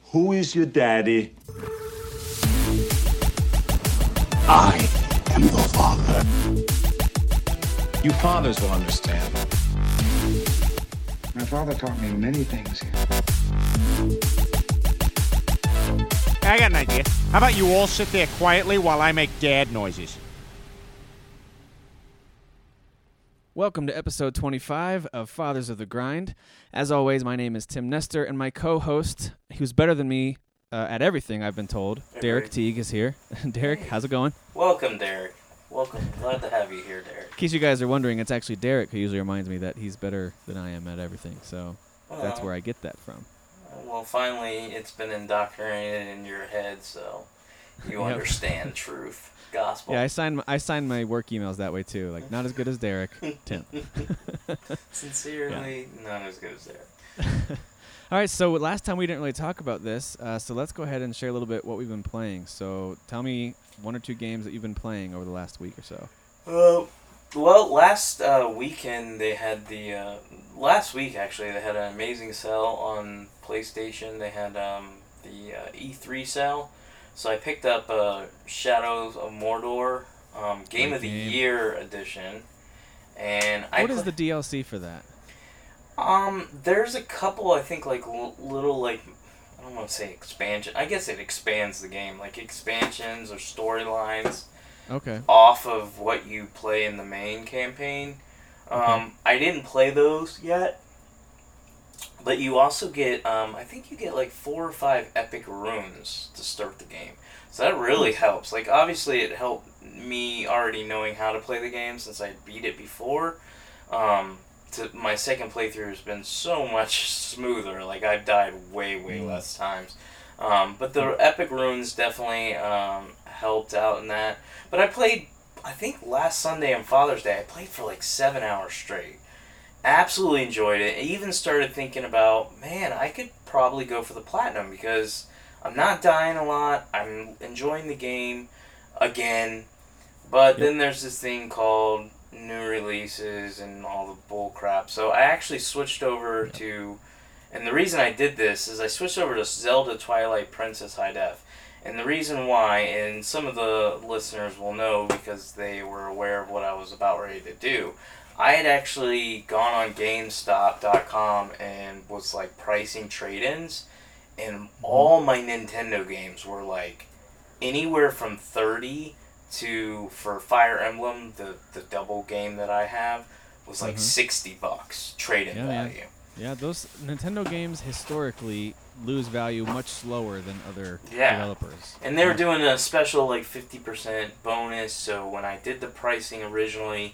Who is your daddy? I am the father. You fathers will understand. My father taught me many things. I got an idea. How about you all sit there quietly while I make dad noises? Welcome to episode 25 of Fathers of the Grind. As always, my name is Tim Nestor, and my co-host, who's better than me at everything, I've been told, Derek Teague is here. Derek, how's it going? Welcome, Derek. Welcome. Glad to have you here, Derek. In case you guys are wondering, it's actually Derek who usually reminds me that he's better than I am at everything, so that's where I get that from. Well, finally, it's been indoctrinated in your head, so you understand truth. Gospel. Yeah, I signed my work emails that way too. Like, not as good as Derek, Tim. Sincerely, not as good as Derek. All right, so last time we didn't really talk about this, so let's go ahead and share a little bit what we've been playing. So tell me one or two games that you've been playing over the last week or so. Well, last weekend they had last week actually they had an amazing sale on PlayStation. They had the E3 sale. So I picked up Shadows of Mordor, Game of the Year edition, and what is the DLC for that? There's a couple, I think, like little, like, I don't want to say expansion. I guess it expands the game, like expansions or storylines. Okay. Off of what you play in the main campaign. I didn't play those yet. But you also get, I think you get like 4 or 5 epic runes to start the game. So that really helps. Like, obviously it helped me already knowing how to play the game since I beat it before. My second playthrough has been so much smoother. Like, I've died way less times. But the epic runes definitely helped out in that. But I played, I think last Sunday on Father's Day, I played for like 7 hours straight. Absolutely enjoyed it. I even started thinking about, man, I could probably go for the platinum because I'm not dying a lot. I'm enjoying the game again. But then there's this thing called new releases and all the bull crap. So I actually switched over to, and the reason I did this is I switched over to Zelda Twilight Princess High Def. And the reason why, and some of the listeners will know because they were aware of what I was about ready to do, I had actually gone on GameStop.com and was like pricing trade-ins, and all my Nintendo games were like anywhere from $30 to, for Fire Emblem, the double game that I have, was like $60 trade-in value. Yeah, those Nintendo games historically lose value much slower than other developers. And they were doing a special like 50% bonus, so when I did the pricing originally,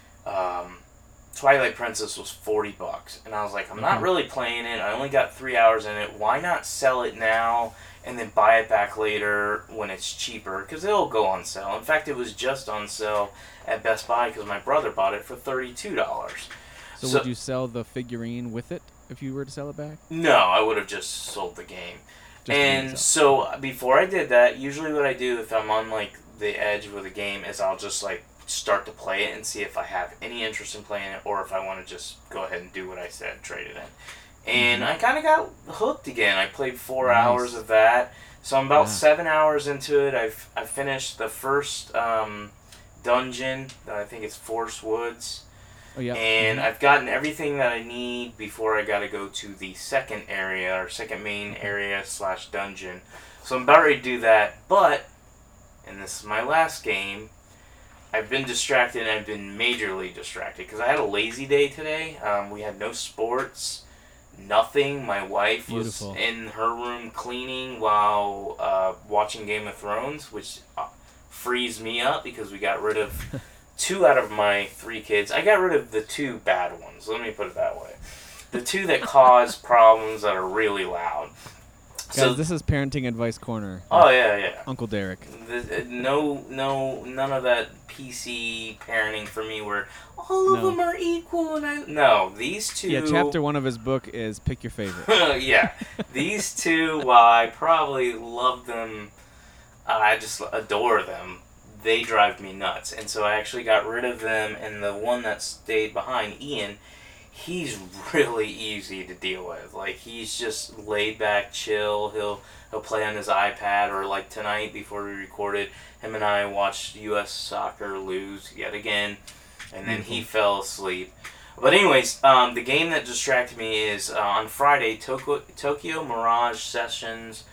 Twilight Princess was $40, and I was like, I'm not really playing it. I only got 3 hours in it. Why not sell it now and then buy it back later when it's cheaper? Because it'll go on sale. In fact, it was just on sale at Best Buy because my brother bought it for $32. So would you sell the figurine with it if you were to sell it back? No, I would have just sold the game. And so before I did that, usually what I do if I'm on like the edge with a game is I'll just like start to play it and see if I have any interest in playing it or if I want to just go ahead and do what I said, trade it in. And I kind of got hooked again. I played 4 hours of that. So I'm about 7 hours into it. I've finished the first dungeon. I think it's Forest Woods. Oh, yeah. And I've gotten everything that I need before I got to go to the second area or second main area / dungeon. So I'm about ready to do that. But, and this is my last game, I've been distracted, and I've been majorly distracted, because I had a lazy day today. We had no sports, nothing. My wife was in her room cleaning while watching Game of Thrones, which frees me up, because we got rid of 2 out of my 3 kids. I got rid of the 2 bad ones, let me put it that way. The 2 that cause problems that are really loud. Guys, this is Parenting Advice Corner. Oh, yeah. Uncle Derek. None of that PC parenting for me where all of them are equal. No, these 2... Yeah, chapter 1 of his book is Pick Your Favorite. Yeah. These 2, while I probably love them, I just adore them, they drive me nuts. And so I actually got rid of them, and the one that stayed behind, Ian, he's really easy to deal with. Like, he's just laid back, chill. He'll play on his iPad, or like tonight before we recorded, him and I watched U.S. soccer lose yet again, and then he fell asleep. But anyways, the game that distracted me is on Friday, Tokyo Mirage Sessions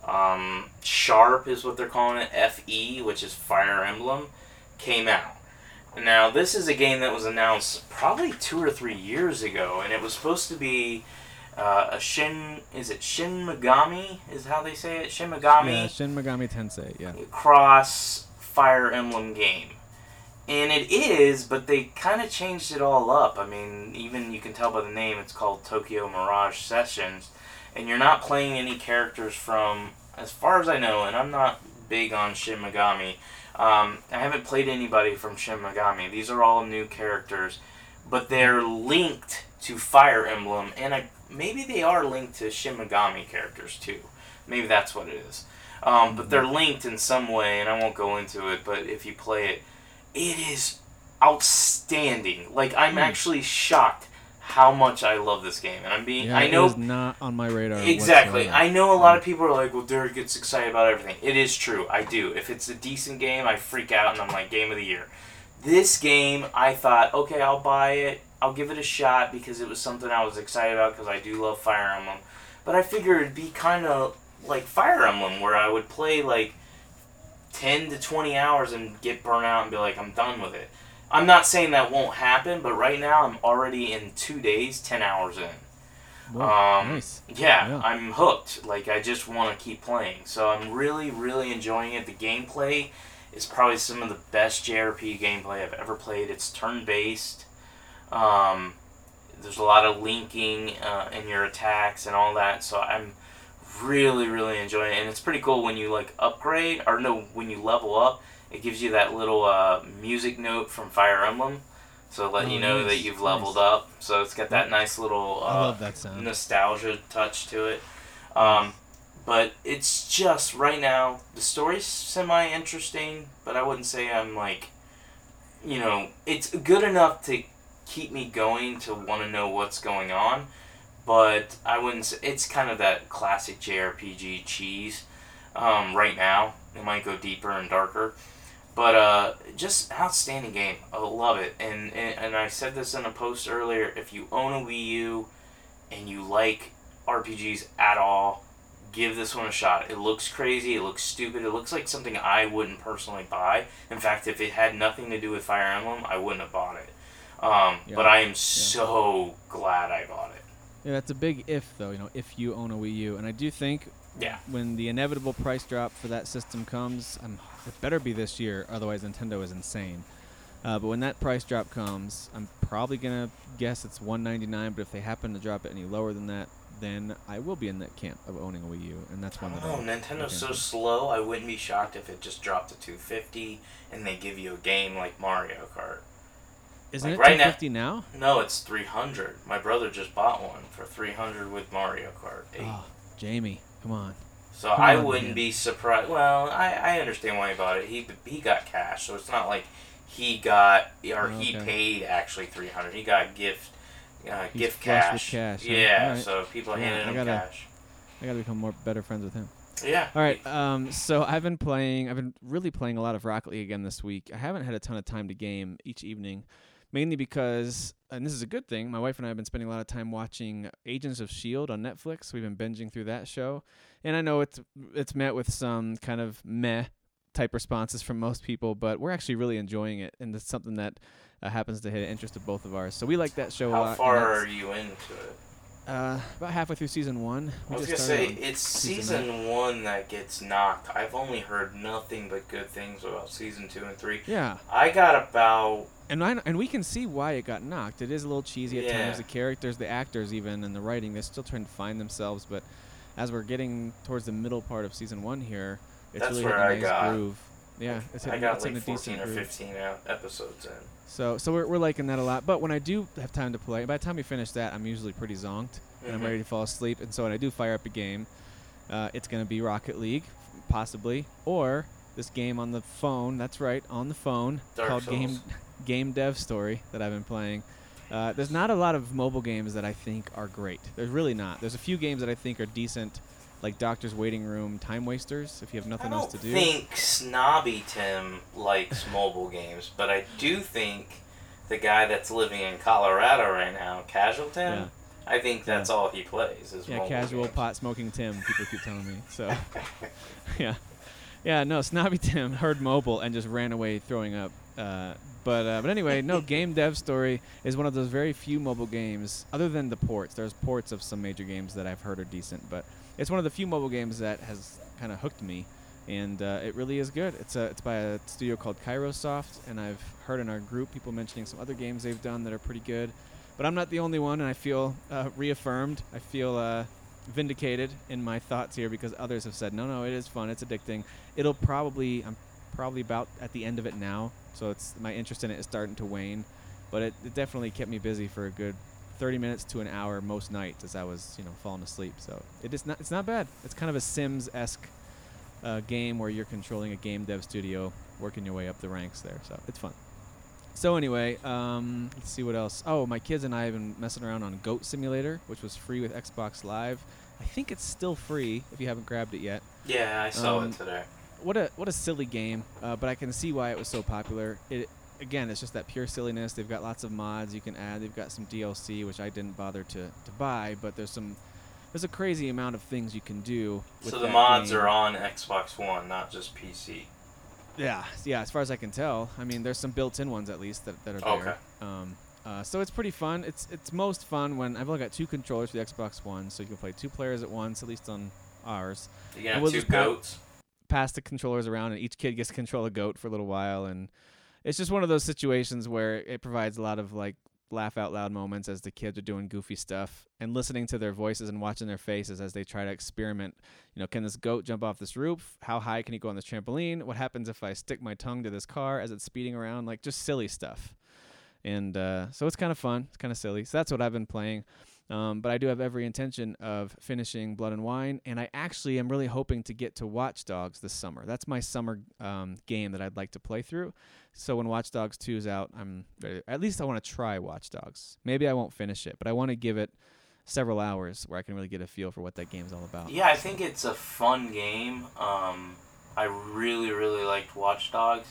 Sharp is what they're calling it, FE, which is Fire Emblem, came out. Now, this is a game that was announced probably 2 or 3 years ago, and it was supposed to be Shin Megami, is how they say it? Shin Megami? Yeah, Shin Megami Tensei, yeah. Cross Fire Emblem game. And it is, but they kind of changed it all up. I mean, even you can tell by the name, it's called Tokyo Mirage Sessions. And you're not playing any characters from, as far as I know, and I'm not big on Shin Megami, I haven't played anybody from Shin Megami. These are all new characters, but they're linked to Fire Emblem, and maybe they are linked to Shin Megami characters too. Maybe that's what it is. But they're linked in some way, and I won't go into it, but if you play it, it is outstanding. Like, I'm actually shocked how much I love this game, and I know it is not on my radar. Exactly. Whatsoever. I know a lot of people are like, well, Derek gets excited about everything. It is true. I do. If it's a decent game, I freak out, and I'm like, game of the year. This game, I thought, okay, I'll buy it. I'll give it a shot because it was something I was excited about because I do love Fire Emblem. But I figured it'd be kind of like Fire Emblem, where I would play like 10 to 20 hours and get burnt out and be like, I'm done with it. I'm not saying that won't happen, but right now I'm already in 2 days, 10 hours in. Whoa, nice. Yeah, I'm hooked. Like, I just want to keep playing. So I'm really, really enjoying it. The gameplay is probably some of the best JRPG gameplay I've ever played. It's turn-based. There's a lot of linking in your attacks and all that. So I'm really, really enjoying it. And it's pretty cool when you, like, upgrade, or no, when you level up, it gives you that little music note from Fire Emblem. So let you know that you've leveled up. So it's got that nice little I love that sound. Nostalgia touch to it. But it's just, right now, the story's semi-interesting, but I wouldn't say I'm like, you know, it's good enough to keep me going to want to know what's going on. But I wouldn't say, it's kind of that classic JRPG cheese right now. It might go deeper and darker. But just outstanding game. I love it. And I said this in a post earlier. If you own a Wii U and you like RPGs at all, give this one a shot. It looks crazy. It looks stupid. It looks like something I wouldn't personally buy. In fact, if it had nothing to do with Fire Emblem, I wouldn't have bought it. But I am so glad I bought it. Yeah, that's a big if, though, you know, if you own a Wii U. And I do think when the inevitable price drop for that system comes, it better be this year, otherwise Nintendo is insane. But when that price drop comes, I'm probably going to guess it's $199, but if they happen to drop it any lower than that, then I will be in that camp of owning a Wii U, and that's one that Nintendo's so slow, I wouldn't be shocked if it just dropped to $250 and they give you a game like Mario Kart. Isn't like it right $250 now? No, it's $300. My brother just bought one for $300 with Mario Kart 8. Oh, Jamie, come on. So I wouldn't be surprised. Well, I understand why he bought it. He got cash, so it's not like he got he paid actually $300. He got gift cash. With cash. Yeah, right. so people handed him cash. I gotta become better friends with him. Yeah. All right. So I've been really playing a lot of Rocket League again this week. I haven't had a ton of time to game each evening, mainly because, and this is a good thing, my wife and I have been spending a lot of time watching Agents of S.H.I.E.L.D. on Netflix. We've been binging through that show. And I know it's met with some kind of meh type responses from most people, but we're actually really enjoying it, and it's something that happens to hit an interest of both of ours. So we like that show a lot. How far are you into it? About halfway through season 1. I was going to say, it's season 1 that gets knocked. I've only heard nothing but good things about season 2 and 3. Yeah. I got about... And we can see why it got knocked. It is a little cheesy at times. The characters, the actors even, and the writing, they're still trying to find themselves. But as we're getting towards the middle part of season 1 here, it's That's really where hitting a nice groove. Yeah, I got like 14 or 15 episodes in. So we're liking that a lot. But when I do have time to play, by the time we finish that, I'm usually pretty zonked, and I'm ready to fall asleep. And so when I do fire up a game, it's going to be Rocket League, possibly, or this game on the phone. That's right, on the phone, Dark called Souls. Game Dev Story that I've been playing. There's not a lot of mobile games that I think are great. There's really not. There's a few games that I think are decent, like Doctor's Waiting Room, Time Wasters, if you have nothing else to do. I don't think Snobby Tim likes mobile games, but I do think the guy that's living in Colorado right now, Casual Tim, Yeah. I think that's all he plays is mobile casual games. pot-smoking Tim, people keep telling me. So, yeah. Yeah, no, Snobby Tim heard mobile and just ran away throwing up. But anyway, no, Game Dev Story is one of those very few mobile games, other than the ports. There's ports of some major games that I've heard are decent, but it's one of the few mobile games that has kind of hooked me, and it really is good. It's by a studio called Kairosoft, and I've heard in our group people mentioning some other games they've done that are pretty good. But I'm not the only one, and I feel reaffirmed. I feel vindicated in my thoughts here because others have said, no, it is fun. It's addicting. I'm probably about at the end of it now, so my interest in it is starting to wane. But it definitely kept me busy for a good 30 minutes to an hour most nights as I was, falling asleep. So it's not bad. It's kind of a Sims-esque game where you're controlling a game dev studio, working your way up the ranks there. So it's fun. So anyway, let's see what else. Oh, my kids and I have been messing around on Goat Simulator, which was free with Xbox Live. I think it's still free if you haven't grabbed it yet. Yeah, I saw it today. What a silly game, but I can see why it was so popular. Again, it's just that pure silliness. They've got lots of mods you can add. They've got some DLC, which I didn't bother to buy, but there's a crazy amount of things you can do with So the that mods game. are on Xbox One, not just PC. Yeah, as far as I can tell. I mean, there's some built-in ones at least that are there. Okay. So it's pretty fun. It's most fun when I've only got 2 controllers for the Xbox One, so you can play 2 players at once, at least on ours. You can have 2 goats. Pass the controllers around, and each kid gets to control a goat for a little while, and it's just one of those situations where it provides a lot of laugh out loud moments as the kids are doing goofy stuff and listening to their voices and watching their faces as they try to experiment. Can this goat jump off this roof? How high can he go on this trampoline? What happens if I stick my tongue to this car as it's speeding around? Just silly stuff. And so it's kind of fun. It's kind of silly. So that's what I've been playing. But I do have every intention of finishing Blood and Wine, and I actually am really hoping to get to Watch Dogs this summer. That's my summer game that I'd like to play through. So when Watch Dogs 2 is out, at least I want to try Watch Dogs. Maybe I won't finish it, but I want to give it several hours where I can really get a feel for what that game's all about. Yeah, I think it's a fun game. I really, really liked Watch Dogs.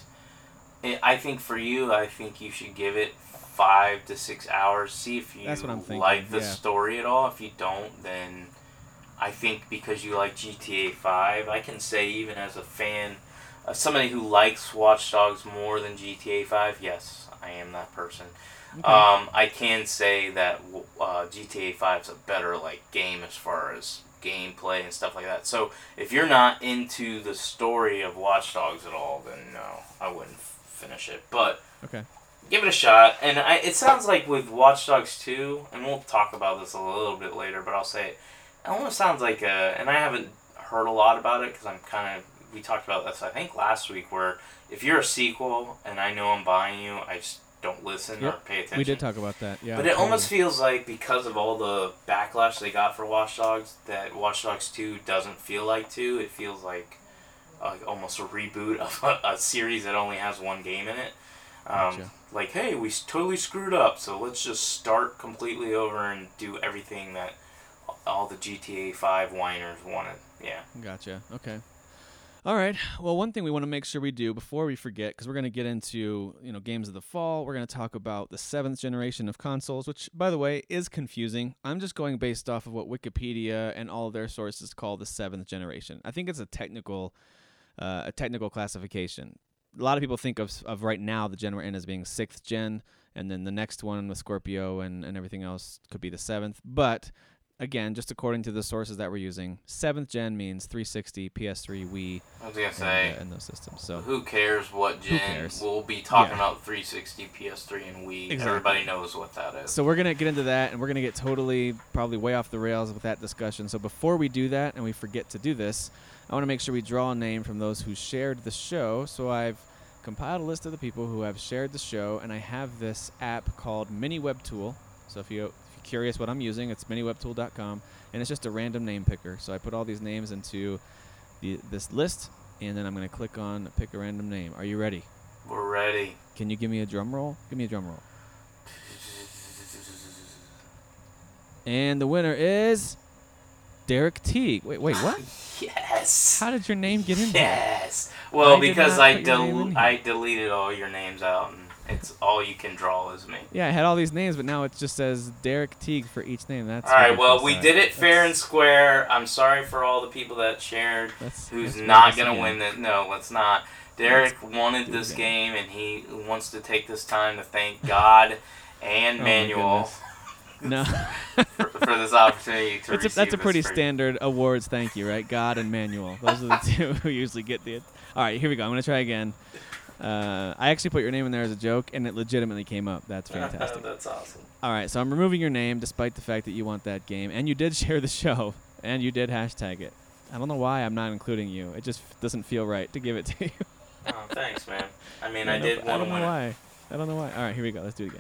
I think for you, you should give it 5 to 6 hours. See if you like the story at all. If you don't, then I think because you like GTA 5, I can say even as a fan, somebody who likes Watch Dogs more than GTA 5, yes, I am that person. Okay. I can say that GTA 5 is a better game as far as gameplay and stuff like that. So if you're not into the story of Watch Dogs at all, then no, I wouldn't finish it. But okay. Give it a shot. And it sounds like with Watch Dogs 2, and we'll talk about this a little bit later, but I'll say it almost sounds like and I haven't heard a lot about it because we talked about this I think last week, where if you're a sequel and I know I'm buying you, I just don't listen or pay attention. We did talk about that, yeah. But it almost feels like because of all the backlash they got for Watch Dogs, that Watch Dogs 2 doesn't feel like 2. It feels like almost a reboot of a series that only has one game in it. Gotcha. Hey, we totally screwed up, so let's just start completely over and do everything that all the GTA 5 whiners wanted. Yeah. Gotcha. Okay. All right. Well, one thing we want to make sure we do before we forget, because we're going to get into games of the fall, we're going to talk about the 7th generation of consoles, which, by the way, is confusing. I'm just going based off of what Wikipedia and all of their sources call the 7th generation. I think it's a technical classification. A lot of people think of right now the gen we're in as being 6th gen, and then the next one with Scorpio and everything else could be the 7th. But again, just according to the sources that we're using, 7th gen means 360, PS3, Wii, I was gonna say, and those systems. So who cares what gen? Who cares? We'll be talking about 360, PS3, and Wii. Exactly. Everybody knows what that is. So we're going to get into that, and we're going to get probably way off the rails with that discussion. So before we do that, and we forget to do this, I want to make sure we draw a name from those who shared the show. So I've compiled a list of the people who have shared the show, and I have this app called MiniWebTool. So if you're curious what I'm using, it's miniwebtool.com, and it's just a random name picker. So I put all these names into this list, and then I'm going to click on pick a random name. Are you ready? We're ready. Can you give me a drum roll? Give me a drum roll. And the winner is Derek Teague. Wait, what? Yes. How did your name get in there? Yes. Well, I did because not put your name in here. I deleted all your names out, and it's all you can draw is me. Yeah, I had all these names, but now it just says Derek Teague for each name. That's All right, well, ridiculous. we did it fair and square. I'm sorry for all the people that shared who's let's not do this going to again. win it. No, let's not. Derek wanted do this it game, and he wants to take this time to thank God and Oh, my Manuel No. for this opportunity to receive That's a this pretty free- standard awards thank you, right? God and Manuel. Those are the two who usually get the... All right, here we go. I'm going to try again. I actually put your name in there as a joke, and it legitimately came up. That's fantastic. That's awesome. All right, so I'm removing your name despite the fact that you want that game, and you did share the show, and you did hashtag it. I don't know why I'm not including you. It just doesn't feel right to give it to you. Oh, thanks, man. I mean, I I did want to win it. why. I don't know why. All right, here we go. Let's do it again.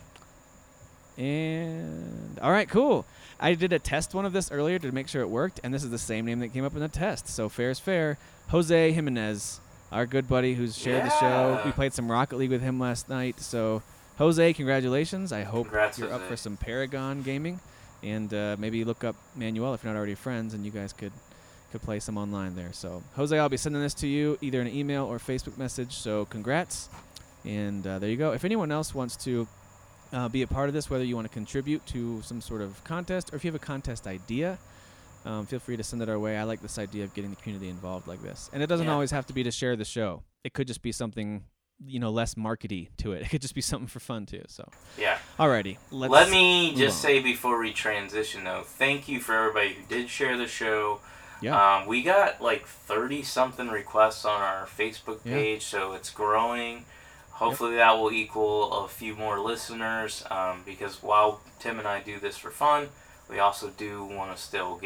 And all right, cool. I did a test one of this earlier to make sure it worked, and this is the same name that came up in the test. So fair is fair. Jose Jimenez, our good buddy who's shared the show. Yeah. We played some Rocket League with him last night. So Jose, congratulations. I hope Congrats, you're up Jose. for some Paragon gaming, and maybe look up Manuel if you're not already friends, and you guys could play some online there. So Jose, I'll be sending this to you either in an email or Facebook message. So congrats, and there you go. If anyone else wants to be a part of this, whether you want to contribute to some sort of contest or if you have a contest idea, feel free to send it our way. I like this idea of getting the community involved like this, and it doesn't always have to be to share the show. It could just be something less markety to it. It could just be something for fun too. So Yeah. alrighty, Let me just move on. say before we transition, though, thank you for everybody who did share the show. Yeah. We got like 30-something requests on our Facebook Yeah. page, so it's growing. Hopefully that will equal a few more listeners, because while Tim and I do this for fun, we also do want to still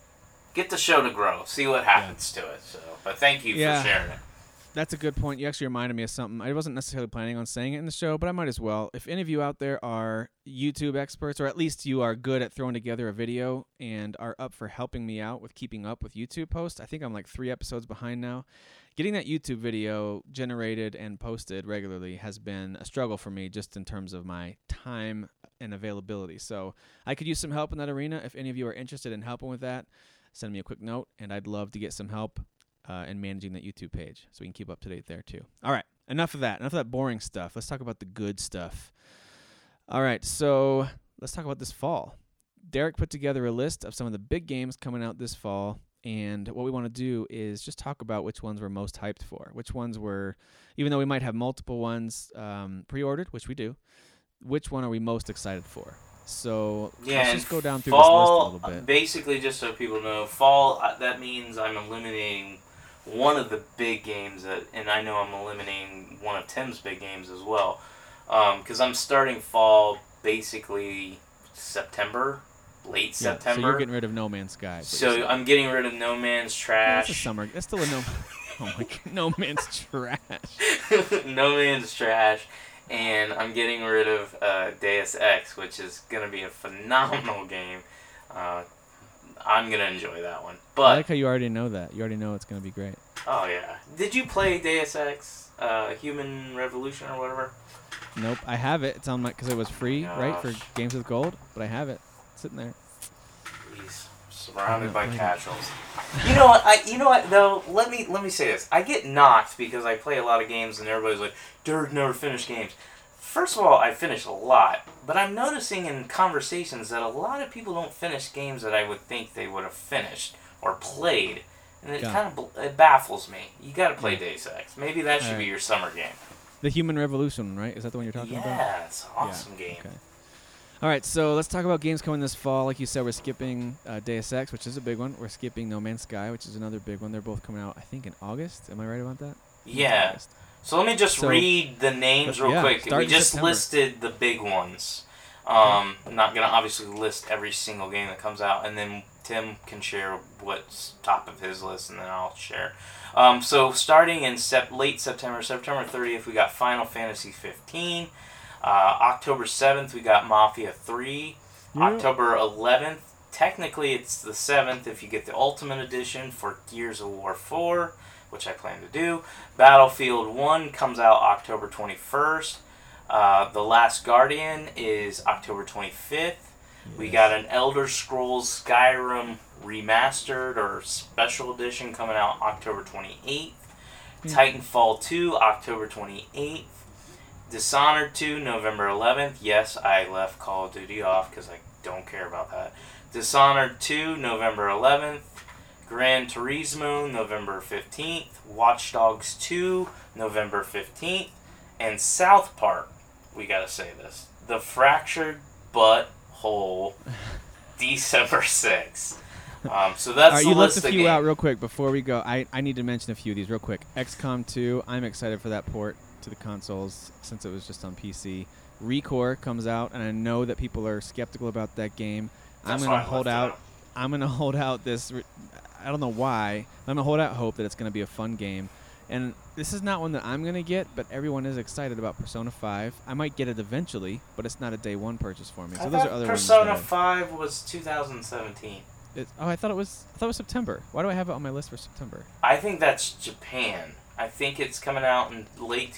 get the show to grow, see what happens to it. So, but thank you Yeah. for sharing it. That's a good point. You actually reminded me of something. I wasn't necessarily planning on saying it in the show, but I might as well. If any of you out there are YouTube experts, or at least you are good at throwing together a video and are up for helping me out with keeping up with YouTube posts, I think I'm like 3 episodes behind now. Getting that YouTube video generated and posted regularly has been a struggle for me just in terms of my time and availability. So I could use some help in that arena. If any of you are interested in helping with that, send me a quick note, and I'd love to get some help in managing that YouTube page so we can keep up to date there too. All right, enough of that boring stuff. Let's talk about the good stuff. All right, so let's talk about this fall. Derek put together a list of some of the big games coming out this fall, and what we want to do is just talk about which ones we're most hyped for, which ones were, even though we might have multiple ones pre-ordered, which we do, which one are we most excited for? So let's and just go down through fall, this list a little bit. Basically, just so people know, fall, that means I'm eliminating one of the big games, and I know I'm eliminating one of Tim's big games as well, because I'm starting fall basically September, late Yeah, September. So you're getting rid of No Man's Sky. is what you're So saying. I'm getting rid of No Man's Trash. That's a summer. That's still a no. Oh my God, No Man's Trash. No Man's Trash, and I'm getting rid of Deus Ex, which is going to be a phenomenal game. I'm going to enjoy that one. I But like how you already know that. You already know it's going to be great. oh yeah, did you play Deus Ex, Human Revolution or whatever? Nope, I have it. It's on my because it was free, right, for Gosh. Games with Gold. But I have it sitting there. He's surrounded I'm by not casuals. You know what? You know what? Though, let me say this. I get knocked because I play a lot of games, and everybody's like, "Derek never finished games." First of all, I finish a lot, but I'm noticing in conversations that a lot of people don't finish games that I would think they would have finished or played, and it Yeah. kind of it baffles me. You got to play Yeah. Deus Ex. Maybe that should be Alright. your summer game. The Human Revolution, right? Is that the one you're talking about? Yeah, it's an awesome game. Okay. All right, so let's talk about games coming this fall. Like you said, we're skipping Deus Ex, which is a big one. We're skipping No Man's Sky, which is another big one. They're both coming out, I think, in August. Am I right about that? Yeah. August. So let me just So- read the names real Yeah, quick. start We in just September. listed the big ones. I'm not going to obviously list every single game that comes out, and then Tim can share what's top of his list, and then I'll share. So starting in late September, September 30th, we got Final Fantasy 15. October 7th, we got Mafia 3. Yeah. October 11th, technically it's the 7th if you get the Ultimate Edition for Gears of War 4, which I plan to do. Battlefield 1 comes out October 21st. The Last Guardian is October 25th. We got an Elder Scrolls Skyrim remastered or special edition coming out October 28th. Titanfall 2, October 28th. Dishonored 2, November 11th. Yes, I left Call of Duty off because I don't care about that. Dishonored 2, November 11th. Gran Turismo, November 15th. Watch Dogs 2, November 15th. And South Park, we gotta say this, The Fractured Butthole, December 6th. So that's the you list left a of few games. out real quick before we go. I need to mention a few of these real quick. XCOM 2, I'm excited for that port to the consoles since it was just on PC. ReCore comes out, and I know that people are skeptical about that game. I'm going to hold out. I'm going to hold out this. I don't know why. I'm going to hold out hope that it's going to be a fun game. And this is not one that I'm going to get, but everyone is excited about Persona 5. I might get it eventually, but it's not a day one purchase for me. So those are other Persona ones. 5 was 2017. I thought it was September. Why do I have it on my list for September? I think that's Japan. I think it's coming out in late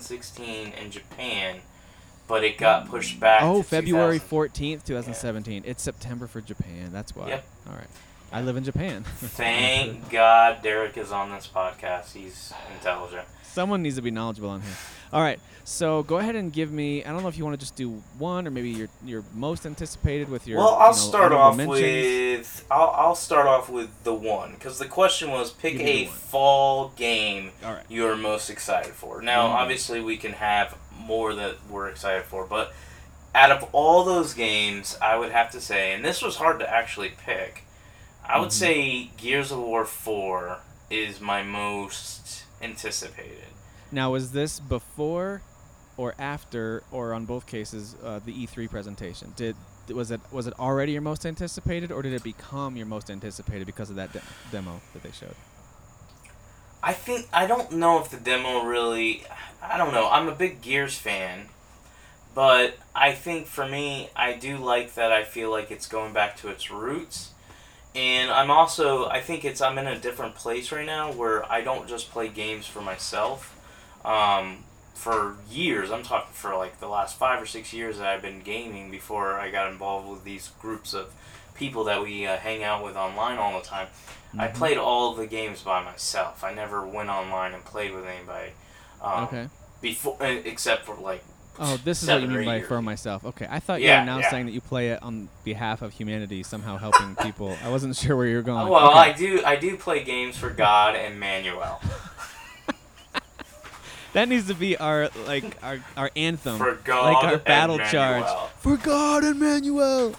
2016 in Japan, but it got pushed back. Oh, to February 2000. 14th, 2017. It's September for Japan. That's why. Yep. All right. I live in Japan. Thank God Derek is on this podcast. He's intelligent. Someone needs to be knowledgeable on here. All right. So go ahead and give me. I don't know if you want to just do one or maybe your most anticipated with your. Well, I'll start honorable off mentions. with I'll start off with the one because the question was pick Give me a the one. fall game All right. you're most excited for. Now, Mhm. obviously, we can have more that we're excited for, but out of all those games, I would have to say, and this was hard to actually pick, I would say Gears of War 4 is my most anticipated. Now, was this before or after, or on both cases, the E3 presentation? Was it already your most anticipated, or did it become your most anticipated because of that demo that they showed? I don't know if the demo really, I don't know. I'm a big Gears fan, but I think for me, I do like that. I feel like it's going back to its roots. And I'm in a different place right now where I don't just play games for myself. For years, I'm talking for like the last 5 or 6 years that I've been gaming before I got involved with these groups of people that we hang out with online all the time. I played all the games by myself. I never went online and played with anybody. Okay. Before, except for like. Oh, this is what you 7 or mean 8 by years. for myself. Okay, I thought you Yeah, were now yeah. saying that you play it on behalf of humanity, somehow helping people. I wasn't sure where you were going. Well, Okay. I do play games for God and Manuel. That needs to be our anthem, For God like our and battle Manuel. charge. For God and Manuel.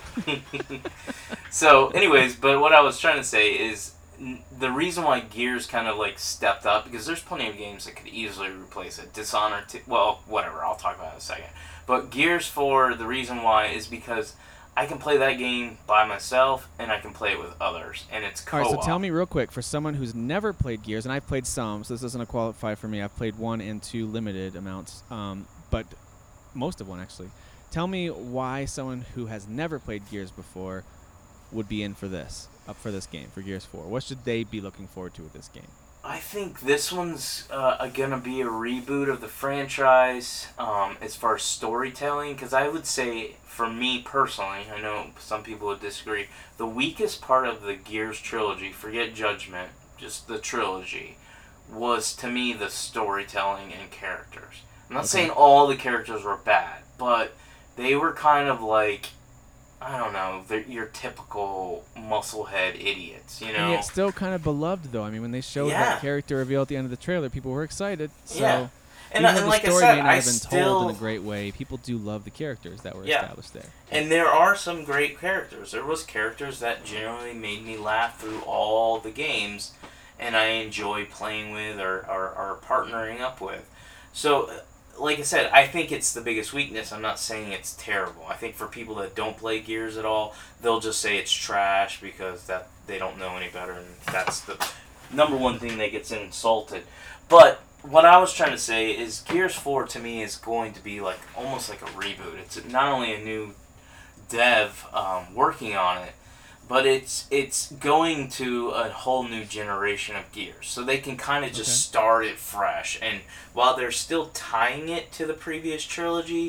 So, anyways, but what I was trying to say is the reason why Gears kind of like stepped up, because there's plenty of games that could easily replace it. Dishonored 2, well, whatever, I'll talk about it in a second. But Gears 4, the reason why is because I can play that game by myself and I can play it with others, and it's co-op. All right, so tell me real quick, for someone who's never played Gears, and I've played some, so this doesn't qualify for me. I've played 1 and 2 limited amounts, but most of 1 actually. Tell me why someone who has never played Gears before would be up for this game, for Gears 4. What should they be looking forward to with this game? I think this one's gonna be a reboot of the franchise as far as storytelling, because I would say, for me personally, I know some people would disagree, the weakest part of the Gears trilogy, forget Judgment, just the trilogy, was to me the storytelling and characters. I'm not saying all the characters were bad, but they were kind of like, I don't know, they're your typical musclehead idiots, you know? And yet still kind of beloved, though. I mean, when they showed that character reveal at the end of the trailer, people were excited. So Yeah. And, even though the like story I said, may not I have been still... told in a great way, people do love the characters that were established there. And there are some great characters. There was characters that generally made me laugh through all the games, and I enjoy playing with or partnering up with. So, like I said, I think it's the biggest weakness. I'm not saying it's terrible. I think for people that don't play Gears at all, they'll just say it's trash because that they don't know any better, and that's the number one thing that gets insulted. But what I was trying to say is Gears 4 to me is going to be like almost like a reboot. It's not only a new dev working on it, but it's going to a whole new generation of Gears. So they can kind of just start it fresh. And while they're still tying it to the previous trilogy,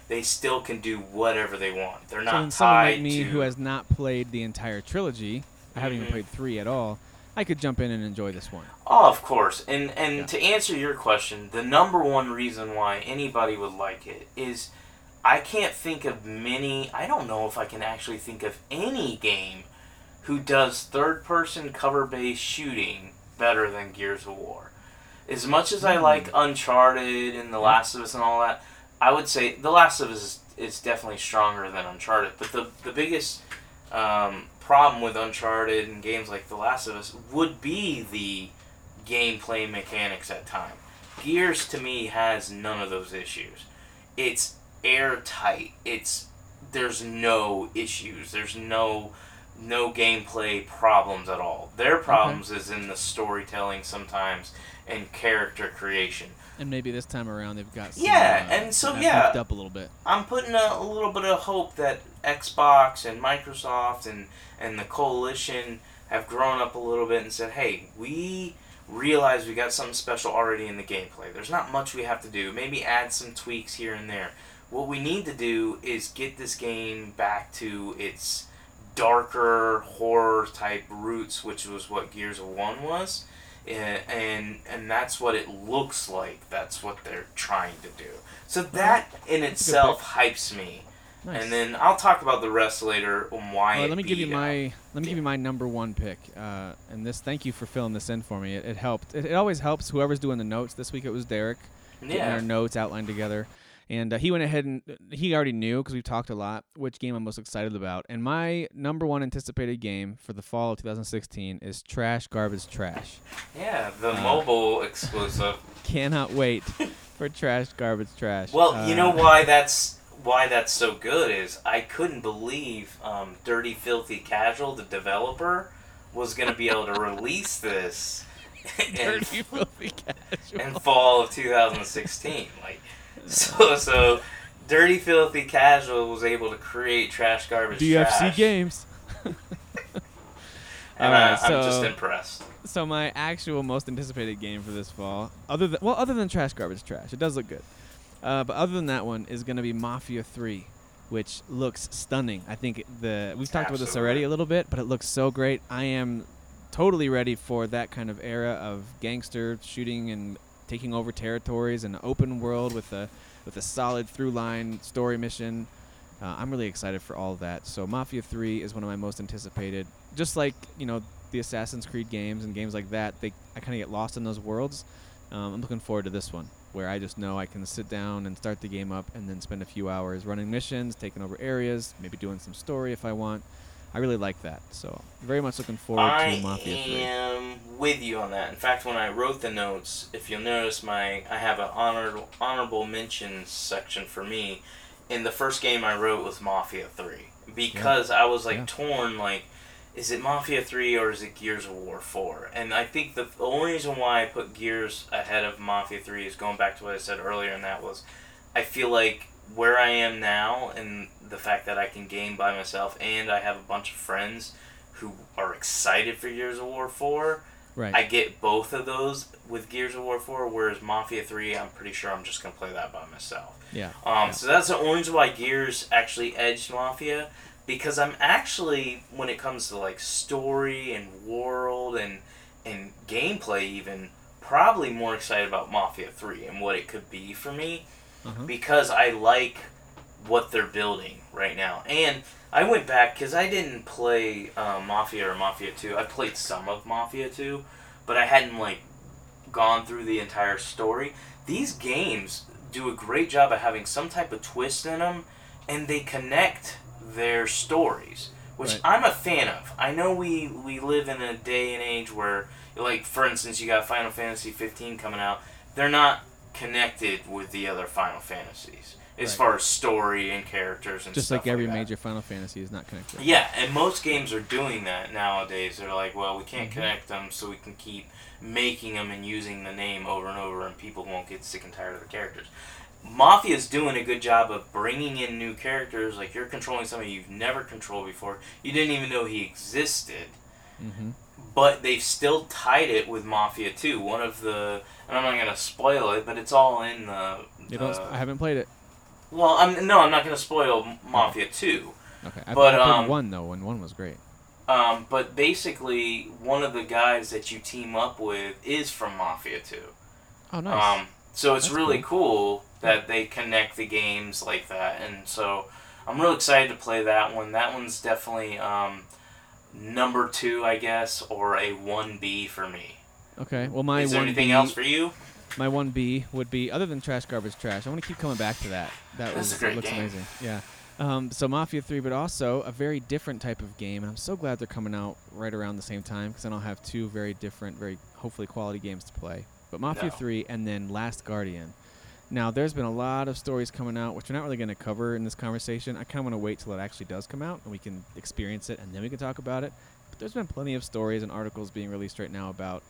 they still can do whatever they want. They're So not then someone tied like me to... who has not played the entire trilogy, I haven't even played 3 at all, I could jump in and enjoy this one. Oh, of course. And Yeah. to answer your question, the number one reason why anybody would like it is I can't think of many... I don't know if I can actually think of any game who does third-person cover-based shooting better than Gears of War. As much as I like Uncharted and The Last of Us and all that, I would say The Last of Us is definitely stronger than Uncharted. But the biggest problem with Uncharted and games like The Last of Us would be the gameplay mechanics at times. Gears, to me, has none of those issues. It's airtight. There's no issues. There's no gameplay problems at all. Their problems is in the storytelling sometimes and character creation. And maybe this time around they've got some, beefed up a little bit. I'm putting a little bit of hope that Xbox and Microsoft and the coalition have grown up a little bit and said, hey, we realize we got something special already in the gameplay. There's not much we have to do. Maybe add some tweaks here and there. What we need to do is get this game back to its darker horror type roots, which was what Gears of 1 was. And that's what it looks like. That's what they're trying to do. So that in itself hypes me. Nice. And then I'll talk about the rest later on why. Let me give you my number one pick. And this, thank you for filling this in for me. It helped. It always helps. Whoever's doing the notes this week, it was Derek. Getting our notes outlined together. And he went ahead and he already knew, because we've talked a lot, which game I'm most excited about. And my number one anticipated game for the fall of 2016 is Trash Garbage Trash. Yeah, the mobile exclusive. Cannot wait for Trash Garbage Trash. Well, you know why that's so good is I couldn't believe Dirty Filthy Casual, the developer, was going to be able to release this Dirty Filthy Casual. in fall of 2016. So Dirty Filthy Casual was able to create Trash Garbage DFC Trash. Games. And Alright, I'm just impressed. So my actual most anticipated game for this fall, other than Trash Garbage Trash, it does look good. But other than that one is going to be Mafia 3, which looks stunning. I think we've talked about this already a little bit, but it looks so great. I am totally ready for that kind of era of gangster shooting and taking over territories and an open world with a solid through line story mission. I'm really excited for all of that. So Mafia 3 is one of my most anticipated. Just like the Assassin's Creed games and games like that, I kind of get lost in those worlds. I'm looking forward to this one, where I just know I can sit down and start the game up and then spend a few hours running missions, taking over areas, maybe doing some story if I want. I really like that, so very much looking forward to Mafia 3. I am with you on that. In fact, when I wrote the notes, if you'll notice, I have an honorable mentions section for me. And the first game I wrote was Mafia 3 because I was torn, is it Mafia 3 or is it Gears of War 4? And I think the only reason why I put Gears ahead of Mafia 3 is going back to what I said earlier, and that was I feel like where I am now and the fact that I can game by myself and I have a bunch of friends who are excited for Gears of War 4, right. I get both of those with Gears of War 4, whereas Mafia 3, I'm pretty sure I'm just going to play that by myself. Yeah. So that's the only reason why Gears actually edged Mafia, because I'm actually, when it comes to story and world and gameplay even, probably more excited about Mafia 3 and what it could be for me, because I like what they're building right now. And I went back, because I didn't play Mafia or Mafia 2. I played some of Mafia 2, but I hadn't gone through the entire story. These games do a great job of having some type of twist in them, and they connect their stories, which I'm a fan of. I know we live in a day and age where, for instance, you got Final Fantasy 15 coming out. They're not connected with the other Final Fantasies as far as story and characters and just stuff like every that. major Final Fantasy is not connected. Yeah, and most games are doing that nowadays. They're like, well, we can't connect them, so we can keep making them and using the name over and over, and people won't get sick and tired of the characters. Mafia's doing a good job of bringing in new characters. You're controlling somebody you've never controlled before. You didn't even know he existed. But they've still tied it with Mafia 2. One of the... And I'm not going to spoil it, but it's all in the... I haven't played it. Well, I'm not going to spoil Mafia 2. Okay, I But, played 1 though, and 1 was great. But basically, one of the guys that you team up with is from Mafia 2. Oh, nice. So it's That's really cool that they connect the games like that, and so I'm real excited to play that one. That one's definitely number 2, I guess, or a 1B for me. Okay, well my Is there 1B, anything else for you? My 1B would be, other than Trash Garbage Trash, I want to keep coming back to that. That's a great looks game. amazing. Yeah. So Mafia 3, but also a very different type of game. And I'm so glad they're coming out right around the same time because then I'll have 2 very different, very hopefully quality games to play. But Mafia 3 and then Last Guardian. Now, there's been a lot of stories coming out, which we're not really going to cover in this conversation. I kind of want to wait till it actually does come out and we can experience it and then we can talk about it. But there's been plenty of stories and articles being released right now about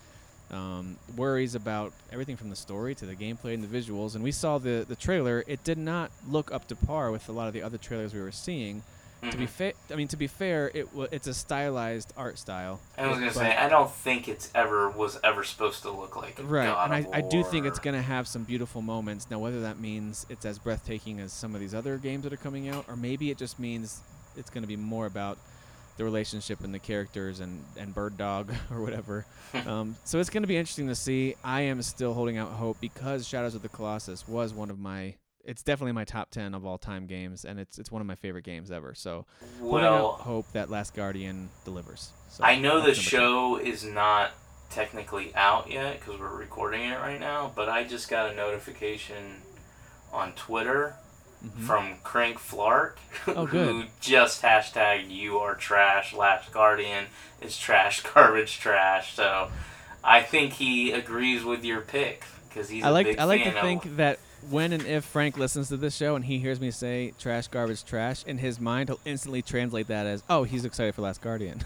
worries about everything from the story to the gameplay and the visuals. And we saw the trailer. It did not look up to par with a lot of the other trailers we were seeing. To be fair, it's a stylized art style. I was gonna say I don't think was ever supposed to look like a right, God and of I do War. think it's gonna have some beautiful moments. Now, whether that means it's as breathtaking as some of these other games that are coming out, or maybe it just means it's gonna be more about the relationship and the characters and Bird Dog or whatever. So it's gonna be interesting to see. I am still holding out hope because Shadows of the Colossus was one of my. It's definitely my top 10 of all time games, and it's one of my favorite games ever. So, holding out hope that Last Guardian delivers. So I know the that's show is not technically out yet because we're recording it right now, but I just got a notification on Twitter from Crank Flark, Oh, who good. just hashtagged "You are trash." Last Guardian is trash, garbage, trash. So, I think he agrees with your pick because he's a big fan I like to of. think that when and if Frank listens to this show and he hears me say trash, garbage, trash, in his mind he'll instantly translate that as, oh, he's excited for Last Guardian.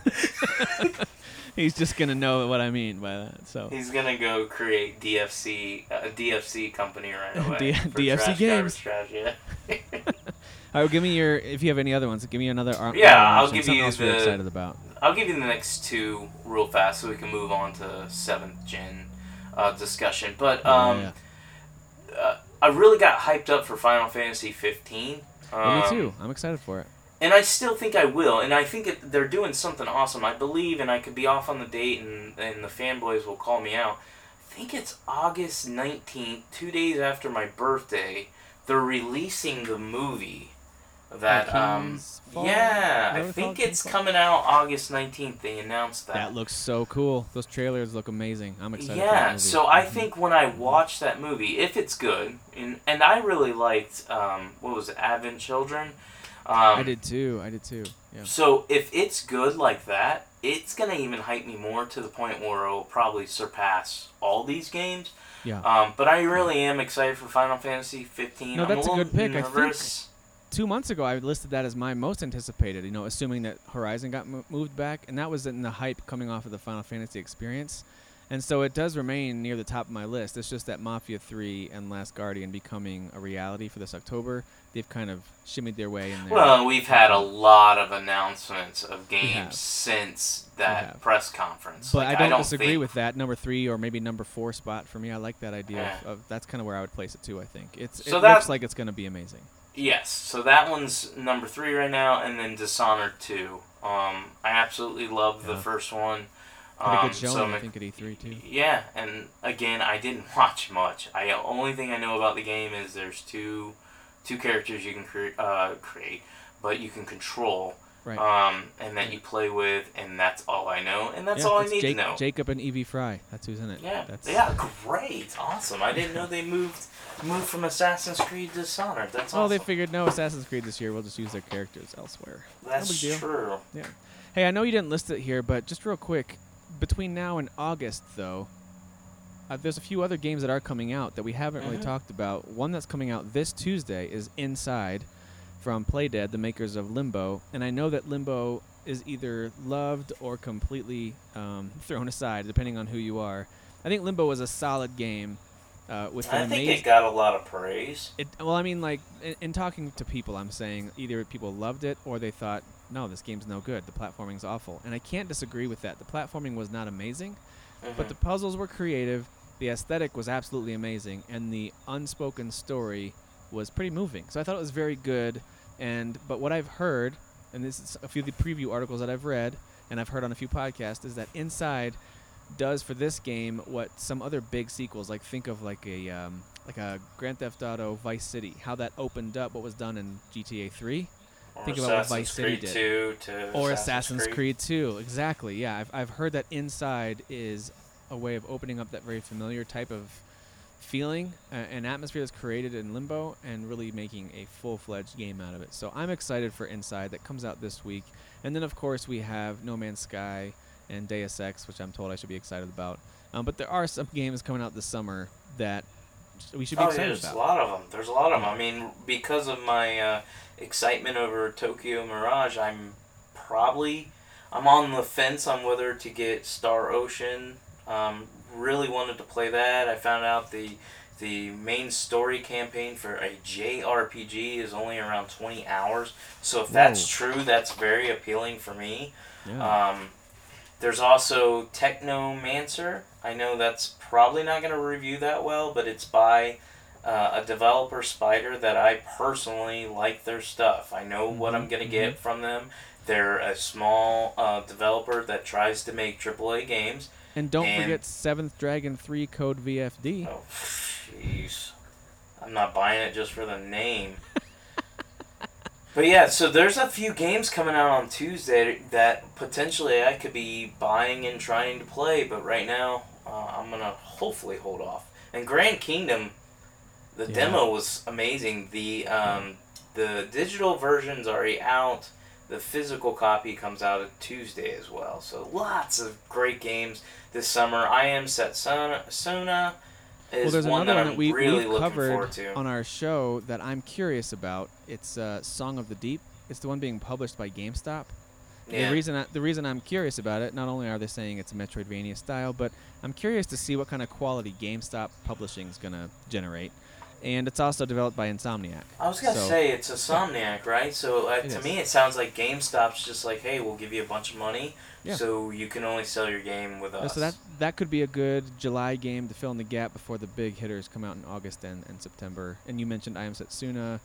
He's just going to know what I mean by that. So He's going to go create a DFC company right away. for DFC trash, Games. Garbage, trash, yeah. All right, give me if you have any other ones, give me another I'll give something you else you're excited about. I'll give you the next 2 real fast so we can move on to 7th gen discussion. But I really got hyped up for Final Fantasy 15. Me too. I'm excited for it. And I still think I will. And I think they're doing something awesome. I believe, and I could be off on the date, and the fanboys will call me out. I think it's August 19th, 2 days after my birthday. They're releasing the movie. That I think it's coming out August 19th. They announced that. That looks so cool. Those trailers look amazing. I'm excited for that Yeah, movie. so I think when I watch that movie, if it's good, and I really liked what was it, Advent Children. I did too. Yeah. So if it's good like that, it's gonna even hype me more to the point where it'll probably surpass all these games. Yeah. But I really am excited for Final Fantasy 15. No, that's a good pick. Nervous. 2 months ago, I listed that as my most anticipated, assuming that Horizon got moved back, and that was in the hype coming off of the Final Fantasy experience. And so it does remain near the top of my list. It's just that Mafia 3 and Last Guardian becoming a reality for this October, they've kind of shimmied their way in there. Well, we've had a lot of announcements of games since that press conference. But like, I don't disagree with that. Number 3 or maybe number 4 spot for me. I like that idea. Of that's kind of where I would place it too, I think. It looks like it's going to be amazing. Yes, so that one's number 3 right now, and then Dishonored 2. I absolutely love the first one. Had a good showing, I think, at E3 too. Yeah, and again, I didn't watch much. Only thing I know about the game is there's two characters you can create, but you can control. Right. And that you play with, and that's all I know, and that's all I need to know. Jacob and Evie Fry. That's who's in it. Yeah, yeah, great, awesome. I didn't know they moved from Assassin's Creed to Dishonored. That's awesome. Well, they figured no Assassin's Creed this year. We'll just use their characters elsewhere. That's no big deal. true. Yeah. Hey, I know you didn't list it here, but just real quick, between now and August, though, there's a few other games that are coming out that we haven't really talked about. One that's coming out this Tuesday is Inside from Playdead, the makers of Limbo. And I know that Limbo is either loved or completely thrown aside, depending on who you are. I think Limbo was a solid game. I think it got a lot of praise. Well, I mean, like, in talking to people, I'm saying either people loved it or they thought, no, this game's no good. The platforming's awful. And I can't disagree with that. The platforming was not amazing, but the puzzles were creative. The aesthetic was absolutely amazing. And the unspoken story was pretty moving. So I thought it was very good. But what I've heard, and this is a few of the preview articles that I've read and I've heard on a few podcasts, is that Inside does for this game what some other big sequels, like think of like a Grand Theft Auto Vice City, how that opened up what was done in GTA 3. Or Think about what Vice City Creed did. 2 to Or Assassin's Creed 2, exactly. Yeah, I've heard that Inside is a way of opening up that very familiar type of feeling, an atmosphere that's created in Limbo, and really making a full-fledged game out of it. So I'm excited for Inside. That comes out this week. And then, of course, we have No Man's Sky and Deus Ex, which I'm told I should be excited about. But there are some games coming out this summer that we should be excited there's about. a lot of them. There's a lot of them. I mean, because of my excitement over Tokyo Mirage, I'm on the fence on whether to get Star Ocean. Really wanted to play that. I found out the main story campaign for a JRPG is only around 20 hours. So if that's true, that's very appealing for me. Yeah. There's also Technomancer. I know that's probably not going to review that well, but it's by a developer, Spider, that I personally like their stuff. I know what I'm going to get from them. They're a small developer that tries to make AAA games. And don't forget 7th Dragon 3 Code VFD. Oh, jeez. I'm not buying it just for the name. But yeah, so there's a few games coming out on Tuesday that potentially I could be buying and trying to play, but right now I'm going to hopefully hold off. And Grand Kingdom, the demo was amazing. The digital version's already out. The physical copy comes out on Tuesday as well. So lots of great games this summer. I Am Setsuna is there's one another that one I'm that really we've looking covered forward to. on our show that I'm curious about. It's Song of the Deep. It's the one being published by GameStop. Yeah. The reason I'm curious about it, not only are they saying it's a Metroidvania style, but I'm curious to see what kind of quality GameStop publishing is going to generate. And it's also developed by Insomniac. I was going to say, it's Insomniac, right? So to me it sounds like GameStop's just like, hey, we'll give you a bunch of money, so you can only sell your game with us. So that could be a good July game to fill in the gap before the big hitters come out in August and September. And you mentioned I Am Setsuna.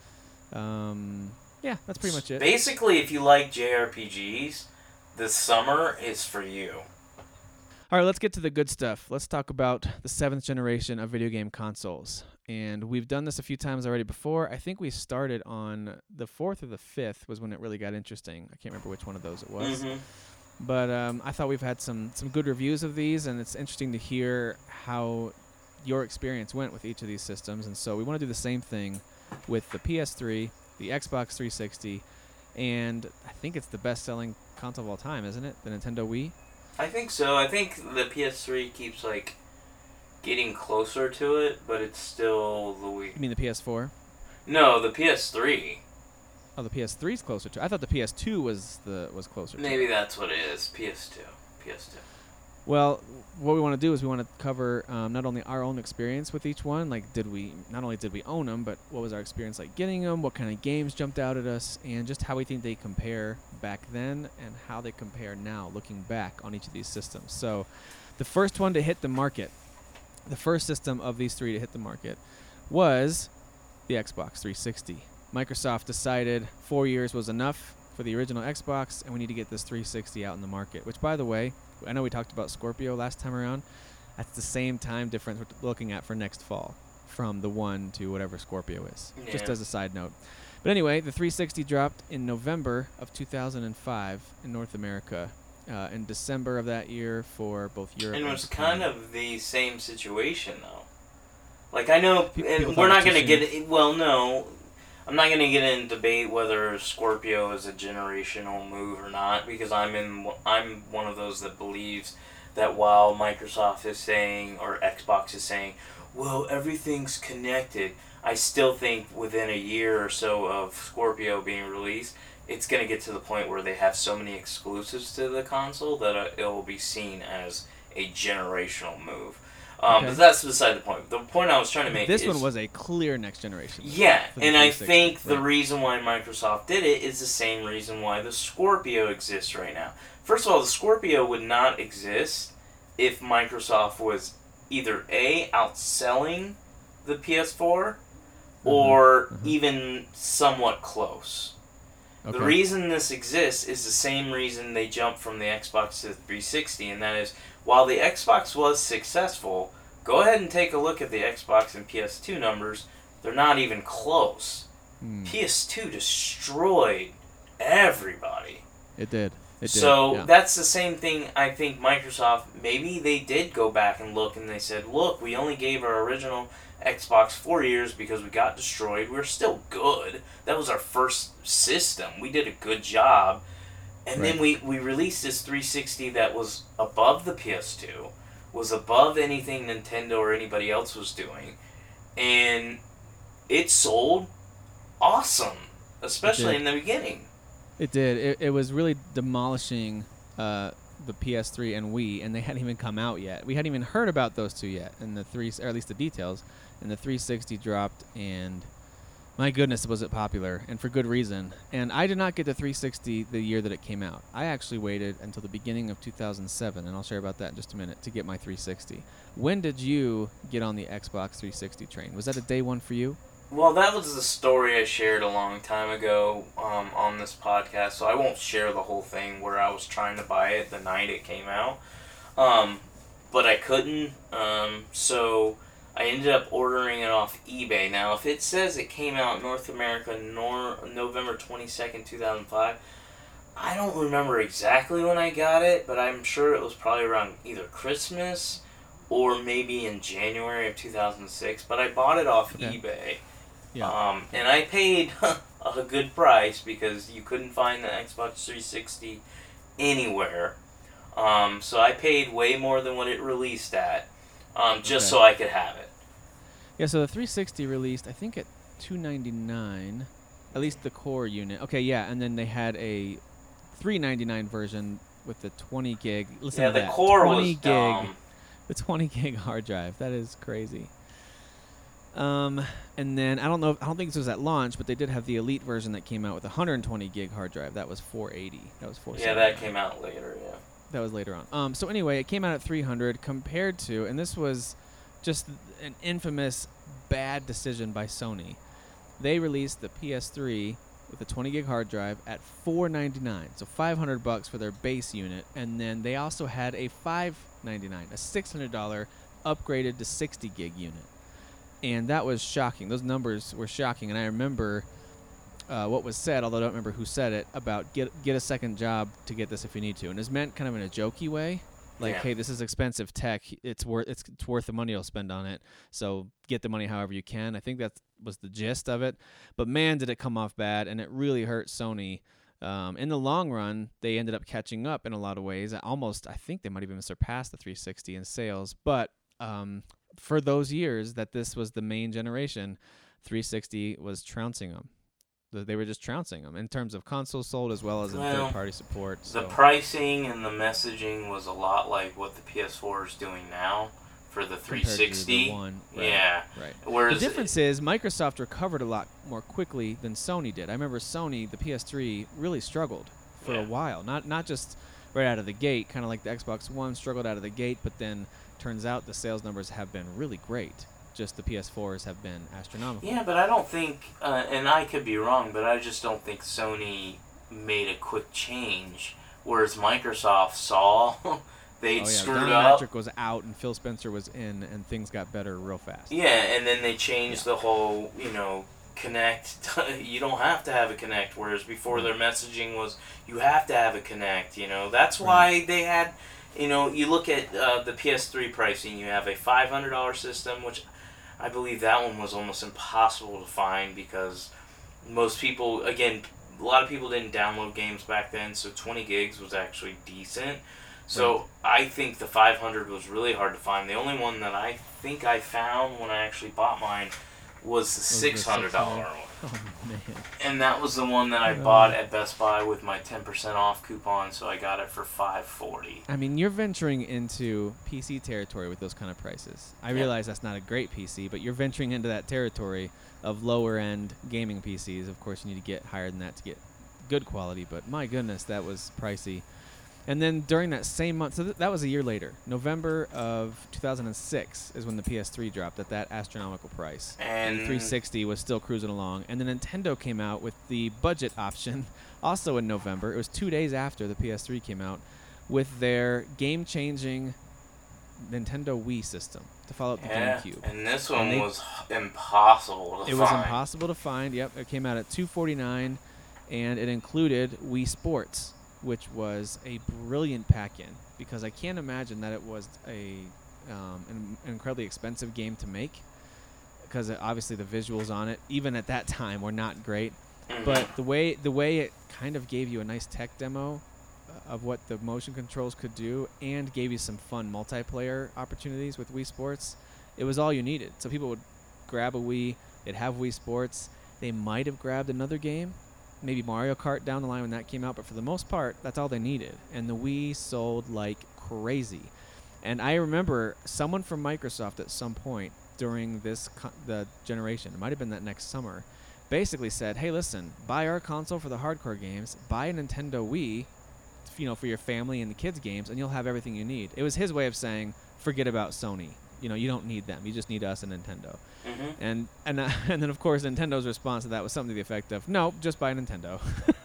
Yeah, that's pretty much it. Basically, if you like JRPGs, this summer is for you. All right, let's get to the good stuff. Let's talk about the 7th generation of video game consoles. And we've done this a few times already before. I think we started on the 4th or the 5th was when it really got interesting. I can't remember which one of those it was. Mm-hmm. But I thought we've had some good reviews of these, and it's interesting to hear how your experience went with each of these systems. And so we want to do the same thing with the PS3, the Xbox 360, and I think it's the best-selling console of all time, isn't it? The Nintendo Wii? I think so. I think the PS3 keeps, getting closer to it, but it's still the Wii. You mean the PS4? No, the PS3. Oh, the PS3's closer to. I thought the PS2 was closer to. Maybe that's what it is. PS2. Well, what we want to do is we want to cover not only our own experience with each one, like not only did we own them, but what was our experience like getting them, what kind of games jumped out at us, and just how we think they compare back then and how they compare now, looking back on each of these systems. So the first one to hit the market, the first system of these three to hit the market, was the Xbox 360. Microsoft decided 4 years was enough for the original Xbox, and we need to get this 360 out in the market, which, by the way, I know we talked about Scorpio last time around. That's the same time difference we're looking at for next fall, from the 1 to whatever Scorpio is, just as a side note. But anyway, the 360 dropped in November of 2005 in North America, in December of that year for both Europe and it was Japan. kind of the same situation, though. I know, People and we're not thought it was going to too get it. Well, no. I'm not going to get in debate whether Scorpio is a generational move or not, because I'm one of those that believes that while Microsoft is saying, or Xbox is saying, well, everything's connected, I still think within a year or so of Scorpio being released, it's going to get to the point where they have so many exclusives to the console that it will be seen as a generational move. But that's beside the point. The point I was trying to make this is... one was a clear next generation. Yeah, and I think the right. reason why Microsoft did it is the same reason why the Scorpio exists right now. First of all, the Scorpio would not exist if Microsoft was either A, outselling the PS4, or even somewhat close. Okay. The reason this exists is the same reason they jumped from the Xbox to the 360, and that is, while the Xbox was successful, go ahead and take a look at the Xbox and PS2 numbers. They're not even close. PS2 destroyed everybody. It did. So yeah. that's the same thing. I think Microsoft, maybe they did go back and look, and they said, look, we only gave our original Xbox 4 years because we got destroyed. We're still good. That was our first system. We did a good job. And then we released this 360 that was above the PS2, was above anything Nintendo or anybody else was doing. And it sold awesome, especially in the beginning. It did. It was really demolishing the PS3 and Wii, and they hadn't even come out yet. We hadn't even heard about those two yet, and or at least the details. And the 360 dropped, and my goodness, was it popular, and for good reason. And I did not get the 360 the year that it came out. I actually waited until the beginning of 2007, and I'll share about that in just a minute, to get my 360. When did you get on the Xbox 360 train? Was that a day one for you? Well, that was the story I shared a long time ago on this podcast, so I won't share the whole thing where I was trying to buy it the night it came out. But I couldn't, so I ended up ordering it off eBay. Now, if it says it came out in North America November 22nd, 2005, I don't remember exactly when I got it, but I'm sure it was probably around either Christmas or maybe in January of 2006. But I bought it off eBay. Yeah. And I paid a good price because you couldn't find the Xbox 360 anywhere. So I paid way more than what it released at, just so I could have it. Yeah, so the 360 released, I think, at $299, at least the core unit. Okay, yeah, and then they had a $399 version with the 20 gig. Listen to that. Yeah, the core 20 was gig, dumb. The 20 gig hard drive. That is crazy. And then I don't think this was at launch, but they did have the Elite version that came out with a 120 gig hard drive. That was $480. That was $479. Yeah, that came out later. Yeah. That was later on. So anyway, it came out at $300 compared to, and this was just an infamous bad decision by Sony. They released the PS3 with a 20 gig hard drive at $499, so $500 for their base unit, and then they also had a $599, a $600 upgraded to 60 gig unit. And that was shocking. Those numbers were shocking. And I remember what was said, although I don't remember who said it, about get a second job to get this if you need to. And it's meant kind of in a jokey way. Like, hey, this is expensive tech. It's worth the money you'll spend on it. So get the money however you can. I think that was the gist of it. But man, did it come off bad. And it really hurt Sony. In the long run, they ended up catching up in a lot of ways. I think they might even surpass the 360 in sales. But for those years that this was the main generation, 360 was trouncing them. They were just trouncing them in terms of consoles sold as well as in third-party support. So. The pricing and the messaging was a lot like what the PS4 is doing now for the 360. The one, right, yeah. Right. Whereas the difference is Microsoft recovered a lot more quickly than Sony did. I remember Sony, the PS3, really struggled for a while. Not just right out of the gate, kind of like the Xbox One struggled out of the gate, but then turns out the sales numbers have been really great. Just the PS4s have been astronomical. Yeah, but I don't think, and I could be wrong, but I just don't think Sony made a quick change. Whereas Microsoft saw they'd screwed Don up. Matrick was out and Phil Spencer was in, and things got better real fast. Yeah, and then they changed the whole, Kinect. You don't have to have a Kinect, whereas before their messaging was you have to have a Kinect. That's why they had. You look at the PS3 pricing. You have a $500 system, which I believe that one was almost impossible to find because most people, again, a lot of people didn't download games back then, so 20 gigs was actually decent. So I think the 500 was really hard to find. The only one that I think I found when I actually bought mine was the $600 one. Oh, man. And that was the one that I bought at Best Buy with my 10% off coupon, so I got it for $540. I mean, you're venturing into PC territory with those kind of prices. I realize that's not a great PC, but you're venturing into that territory of lower-end gaming PCs. Of course, you need to get higher than that to get good quality, but my goodness, that was pricey. And then during that same month, so that was a year later, November of 2006 is when the PS3 dropped at that astronomical price. And the 360 was still cruising along. And then Nintendo came out with the budget option also in November. It was 2 days after the PS3 came out with their game-changing Nintendo Wii system to follow up the GameCube. And this one was impossible to find. It was impossible to find, yep. It came out at $249, and it included Wii Sports, which was a brilliant pack-in, because I can't imagine that it was an incredibly expensive game to make, because obviously the visuals on it, even at that time, were not great. Mm-hmm. But the way it kind of gave you a nice tech demo of what the motion controls could do, and gave you some fun multiplayer opportunities with Wii Sports, it was all you needed. So people would grab a Wii, they'd have Wii Sports, they might have grabbed another game, maybe Mario Kart down the line when that came out, but for the most part, that's all they needed. And the Wii sold like crazy. And I remember someone from Microsoft at some point during the generation, it might have been that next summer, basically said, hey, listen, buy our console for the hardcore games, buy a Nintendo Wii, for your family and the kids' games, and you'll have everything you need. It was his way of saying, forget about Sony. You don't need them. You just need us and Nintendo. Mm-hmm. And then, of course, Nintendo's response to that was something to the effect of, no, just buy Nintendo.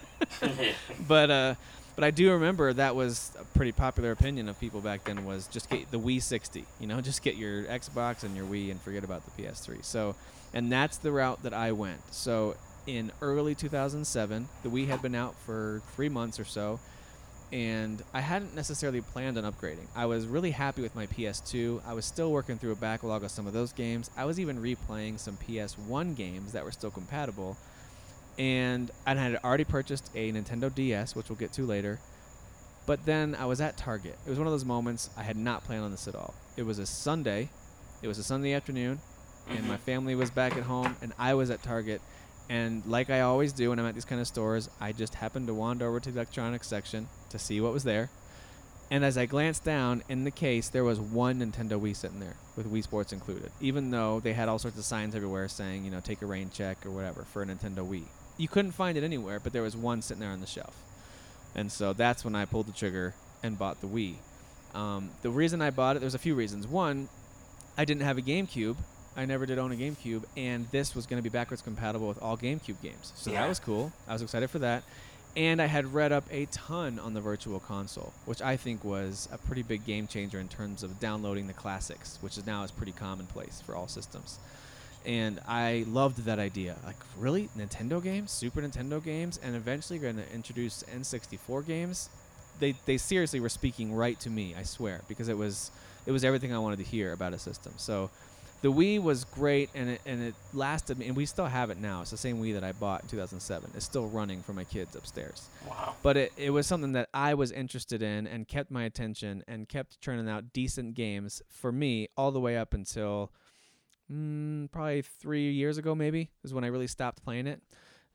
But I do remember that was a pretty popular opinion of people back then, was just get the Wii 60. Just get your Xbox and your Wii and forget about the PS3. So, and that's the route that I went. So in early 2007, the Wii had been out for 3 months or so, and I hadn't necessarily planned on upgrading. I was really happy with my PS2. I was still working through a backlog of some of those games. I was even replaying some PS1 games that were still compatible. And I had already purchased a Nintendo DS, which we'll get to later. But then I was at Target. It was one of those moments I had not planned on this at all. It was a Sunday. It was a Sunday afternoon, and my family was back at home, and I was at Target. And like I always do when I'm at these kind of stores, I just happened to wander over to the electronics section to see what was there. And as I glanced down, in the case, there was one Nintendo Wii sitting there, with Wii Sports included, even though they had all sorts of signs everywhere saying, take a rain check or whatever for a Nintendo Wii. You couldn't find it anywhere, but there was one sitting there on the shelf. And so that's when I pulled the trigger and bought the Wii. The reason I bought it, there's a few reasons. One, I didn't have a GameCube. I never did own a GameCube, and this was going to be backwards compatible with all GameCube games. So that was cool. I was excited for that. And I had read up a ton on the Virtual Console, which I think was a pretty big game changer in terms of downloading the classics, which is now is pretty commonplace for all systems. And I loved that idea. Like, really? Nintendo games? Super Nintendo games? And eventually going to introduce N64 games? They seriously were speaking right to me, I swear, because it was everything I wanted to hear about a system. So the Wii was great, and it lasted me, and we still have it now. It's the same Wii that I bought in 2007. It's still running for my kids upstairs. Wow. But it was something that I was interested in and kept my attention and kept churning out decent games for me all the way up until probably 3 years ago, maybe, is when I really stopped playing it.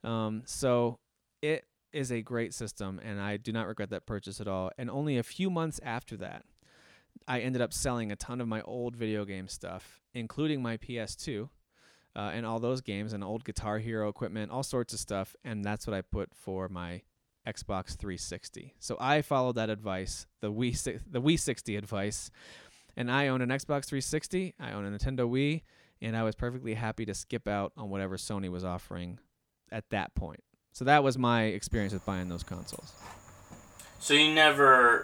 So it is a great system, and I do not regret that purchase at all. And only a few months after that, I ended up selling a ton of my old video game stuff, including my PS2 and all those games and old Guitar Hero equipment, all sorts of stuff, and that's what I put for my Xbox 360. So I followed that advice, the Wii 60 advice, and I own an Xbox 360, I own a Nintendo Wii, and I was perfectly happy to skip out on whatever Sony was offering at that point. So that was my experience with buying those consoles. So you never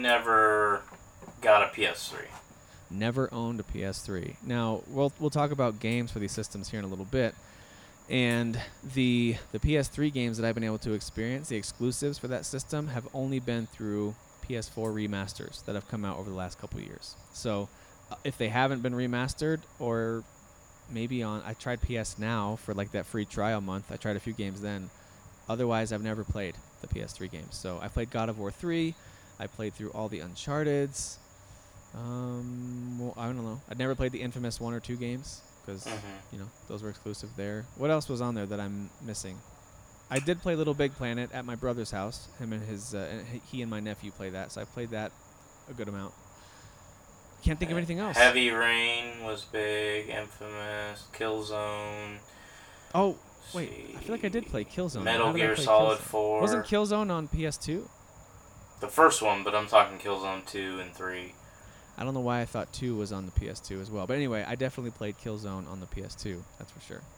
got a PS3? Never owned a PS3. Now, we'll talk about games for these systems here in a little bit. And the PS3 games that I've been able to experience, the exclusives for that system, have only been through PS4 remasters that have come out over the last couple of years. So if they haven't been remastered, or maybe I tried PS Now for like that free trial month. I tried a few games then. Otherwise, I've never played the PS3 games. So I played God of War 3. I played through all the Uncharted's. Well, I don't know. I'd never played the infamous 1 or 2 games because, those were exclusive there. What else was on there that I'm missing? I did play Little Big Planet at my brother's house. Him and he and my nephew play that, so I played that a good amount. Can't think of anything else. Heavy Rain was big. Infamous. Killzone. Oh, wait. I feel like I did play Killzone. Metal Gear Solid 4. Wasn't Killzone on PS2? The first one, but I'm talking Killzone 2 and 3. I don't know why I thought 2 was on the PS2 as well. But anyway, I definitely played Killzone on the PS2. That's for sure.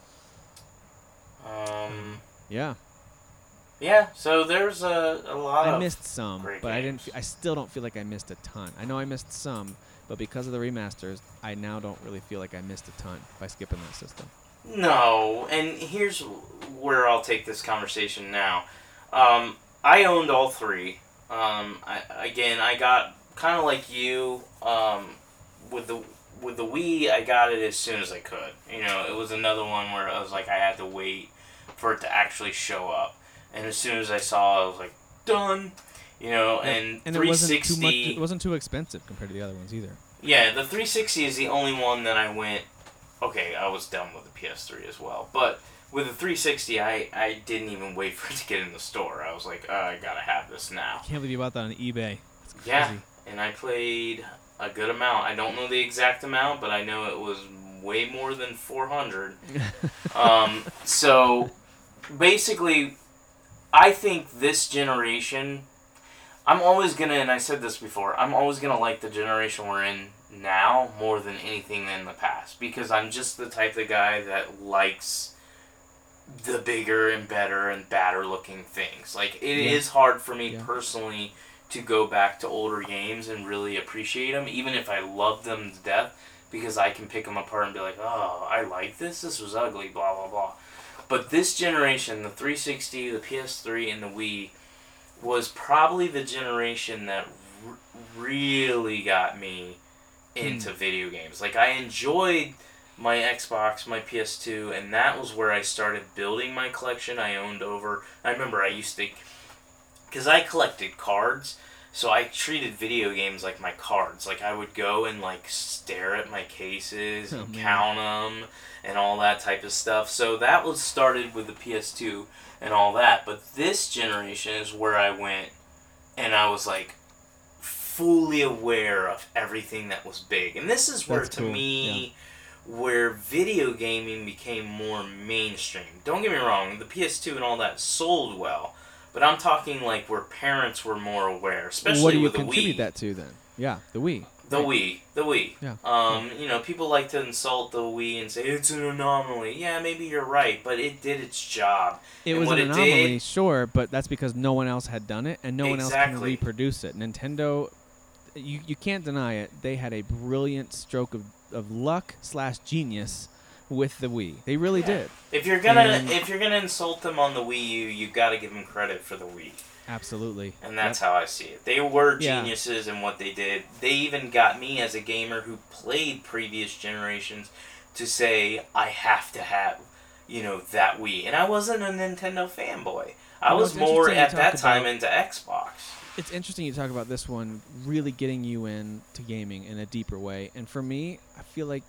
Yeah. Yeah, so there's a lot of... I missed some, great but games. I still don't feel like I missed a ton. I know I missed some, but because of the remasters, I now don't really feel like I missed a ton by skipping that system. No, and here's where I'll take this conversation now. I owned all 3. I got kind of like you with the Wii. I got it as soon as I could. You know, it was another one where I was like, I had to wait for it to actually show up, and as soon as I saw it, I was like, done. You know, and 360. It wasn't too expensive compared to the other ones either. Yeah, the 360 is the only one that I went. Okay, I was done with the PS3 as well, but with the 360, I didn't even wait for it to get in the store. I was like, I gotta have this now. I can't believe you bought that on eBay. That's crazy. Yeah, and I played a good amount. I don't know the exact amount, but I know it was way more than 400. So, basically, I think this generation, I'm always gonna, and I said this before, I'm always gonna like the generation we're in now more than anything in the past, because I'm just the type of guy that likes the bigger and better and badder looking things. Like, it is hard for me personally to go back to older games and really appreciate them, even if I love them to death, because I can pick them apart and be like, oh, I like this was ugly, blah blah blah. But this generation, the 360, the PS3, and the Wii, was probably the generation that really got me into video games. Like, I enjoyed my Xbox, my PS2, and that was where I started building my collection. I remember I used to, because I collected cards, so I treated video games like my cards. Like, I would go and, like, stare at my cases and count them and all that type of stuff. So that was started with the PS2 and all that. But this generation is where I went and I was, like, fully aware of everything that was big. And this is where, to me, where video gaming became more mainstream. Don't get me wrong, the PS2 and all that sold well, but I'm talking like where parents were more aware, especially with the Wii. What do you contribute that to then? Yeah, the Wii. The Wii. Yeah. You know, people like to insult the Wii and say it's an anomaly. Yeah, maybe you're right, but it did its job. It was an anomaly, sure, but that's because no one else had done it and no one else can reproduce it. Nintendo, you can't deny it. They had a brilliant stroke of luck / genius with the Wii. They really did. If you're gonna insult them on the Wii U, you've got to give them credit for the Wii. Absolutely. And that's how I see it. They were geniuses in what they did. They even got me as a gamer who played previous generations to say I have to have, that Wii. And I wasn't a Nintendo fanboy. I was more at that time into Xbox. It's interesting you talk about this one really getting you into gaming in a deeper way. And for me, I feel like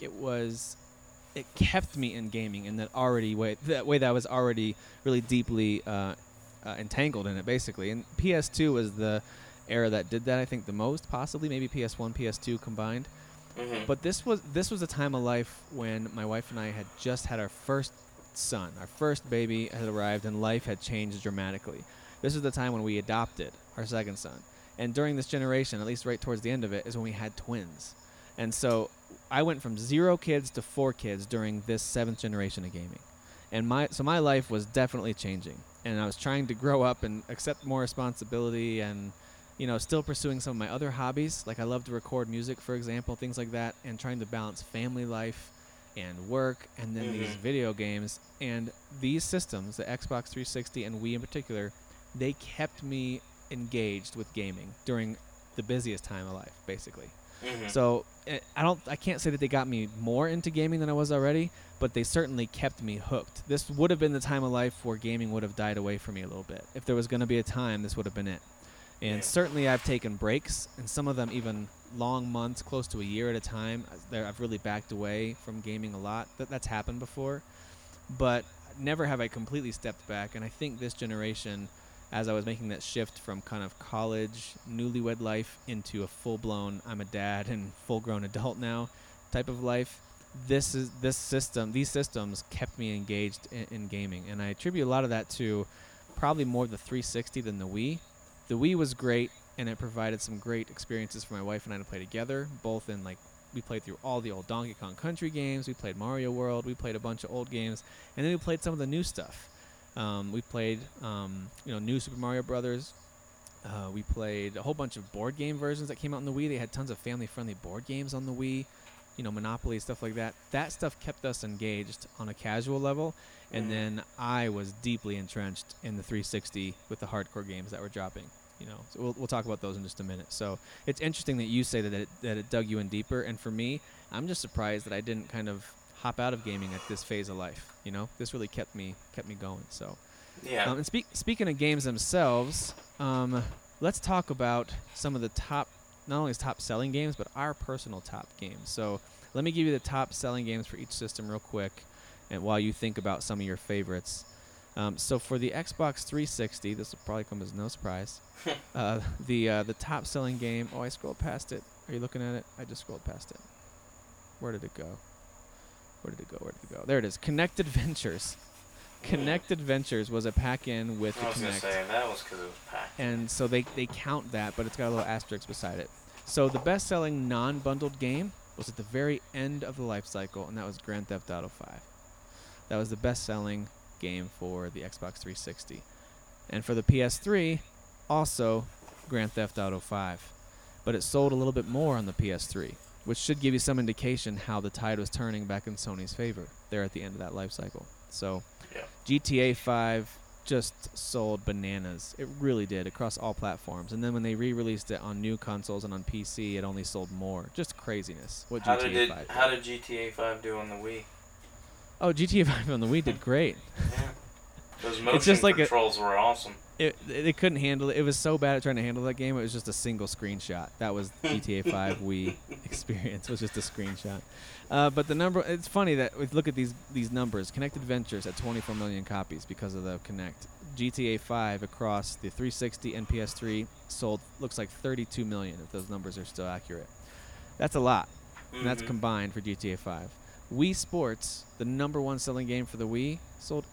it kept me in gaming in that way that I was already really deeply entangled in it, basically. And PS2 was the era that did that, I think, the most, possibly. Maybe PS1, PS2 combined. Mm-hmm. But this was a time of life when my wife and I had just had our first son. Our first baby had arrived, and life had changed dramatically. This is the time when we adopted our second son. And during this generation, at least right towards the end of it, is when we had twins. And so I went from 0 kids to 4 kids during this 7th generation of gaming. And my life was definitely changing. And I was trying to grow up and accept more responsibility and, still pursuing some of my other hobbies. Like I love to record music, for example, things like that, and trying to balance family life and work and then these video games. And these systems, the Xbox 360 and Wii in particular, they kept me engaged with gaming during the busiest time of life, basically. Mm-hmm. So I can't say that they got me more into gaming than I was already, but they certainly kept me hooked. This would have been the time of life where gaming would have died away for me a little bit. If there was going to be a time, this would have been it. And certainly I've taken breaks, and some of them even long months, close to a year at a time. I've really backed away from gaming a lot. That's happened before. But never have I completely stepped back, and I think this generation, as I was making that shift from kind of college, newlywed life into a full-blown, I'm a dad and full-grown adult now type of life, these systems kept me engaged in gaming. And I attribute a lot of that to probably more the 360 than the Wii. The Wii was great, and it provided some great experiences for my wife and I to play together, both in like we played through all the old Donkey Kong Country games, we played Mario World, we played a bunch of old games, and then we played some of the new stuff. We played New Super Mario Brothers. We played a whole bunch of board game versions that came out on the Wii. They had tons of family-friendly board games on the Wii, Monopoly, stuff like that. That stuff kept us engaged on a casual level, and then I was deeply entrenched in the 360 with the hardcore games that were dropping. So we'll talk about those in just a minute. So it's interesting that you say that it dug you in deeper, and for me, I'm just surprised that I didn't kind of hop out of gaming at this phase of life. This really kept me going. So Yeah. and speaking of games themselves, let's talk about some of the top, not only top selling games, but our personal top games. So let me give you the top selling games for each system real quick, and while you think about some of your favorites. So for the Xbox 360, this will probably come as no surprise. The top selling game. Oh, I scrolled past it. Are you looking at it? I just scrolled past it. Where did it go? There it is. Connected Ventures. Connected Ventures was a pack-in with the I was going to Kinect. say, that was because it was packed. And so they count that, but it's got a little asterisk beside it. So the best-selling non-bundled game was at the very end of the life cycle, and that was Grand Theft Auto 5. That was the best-selling game for the Xbox 360. And for the PS3, also Grand Theft Auto 5. But it sold a little bit more on the PS3, which should give you some indication how the tide was turning back in Sony's favor there at the end of that life cycle. So Yeah. GTA 5 just sold bananas. It really did, across all platforms. And then when they re-released it on new consoles and on PC, it only sold more. Just craziness what How GTA 5 How did GTA 5 do on the Wii? Oh, GTA 5 on the Wii did great. Yeah. Those motion just like controls were awesome. They couldn't handle it. It was so bad at trying to handle that game. It was just a single screenshot. That was GTA 5 Wii experience. Was just a screenshot. But the number. It's funny that we look at these numbers. Connected Ventures at 24 million copies because of the Kinect. GTA 5 across the 360 and PS3 sold looks like 32 million if those numbers are still accurate. That's a lot. And that's combined for GTA 5. Wii Sports, the number one selling game for the Wii, sold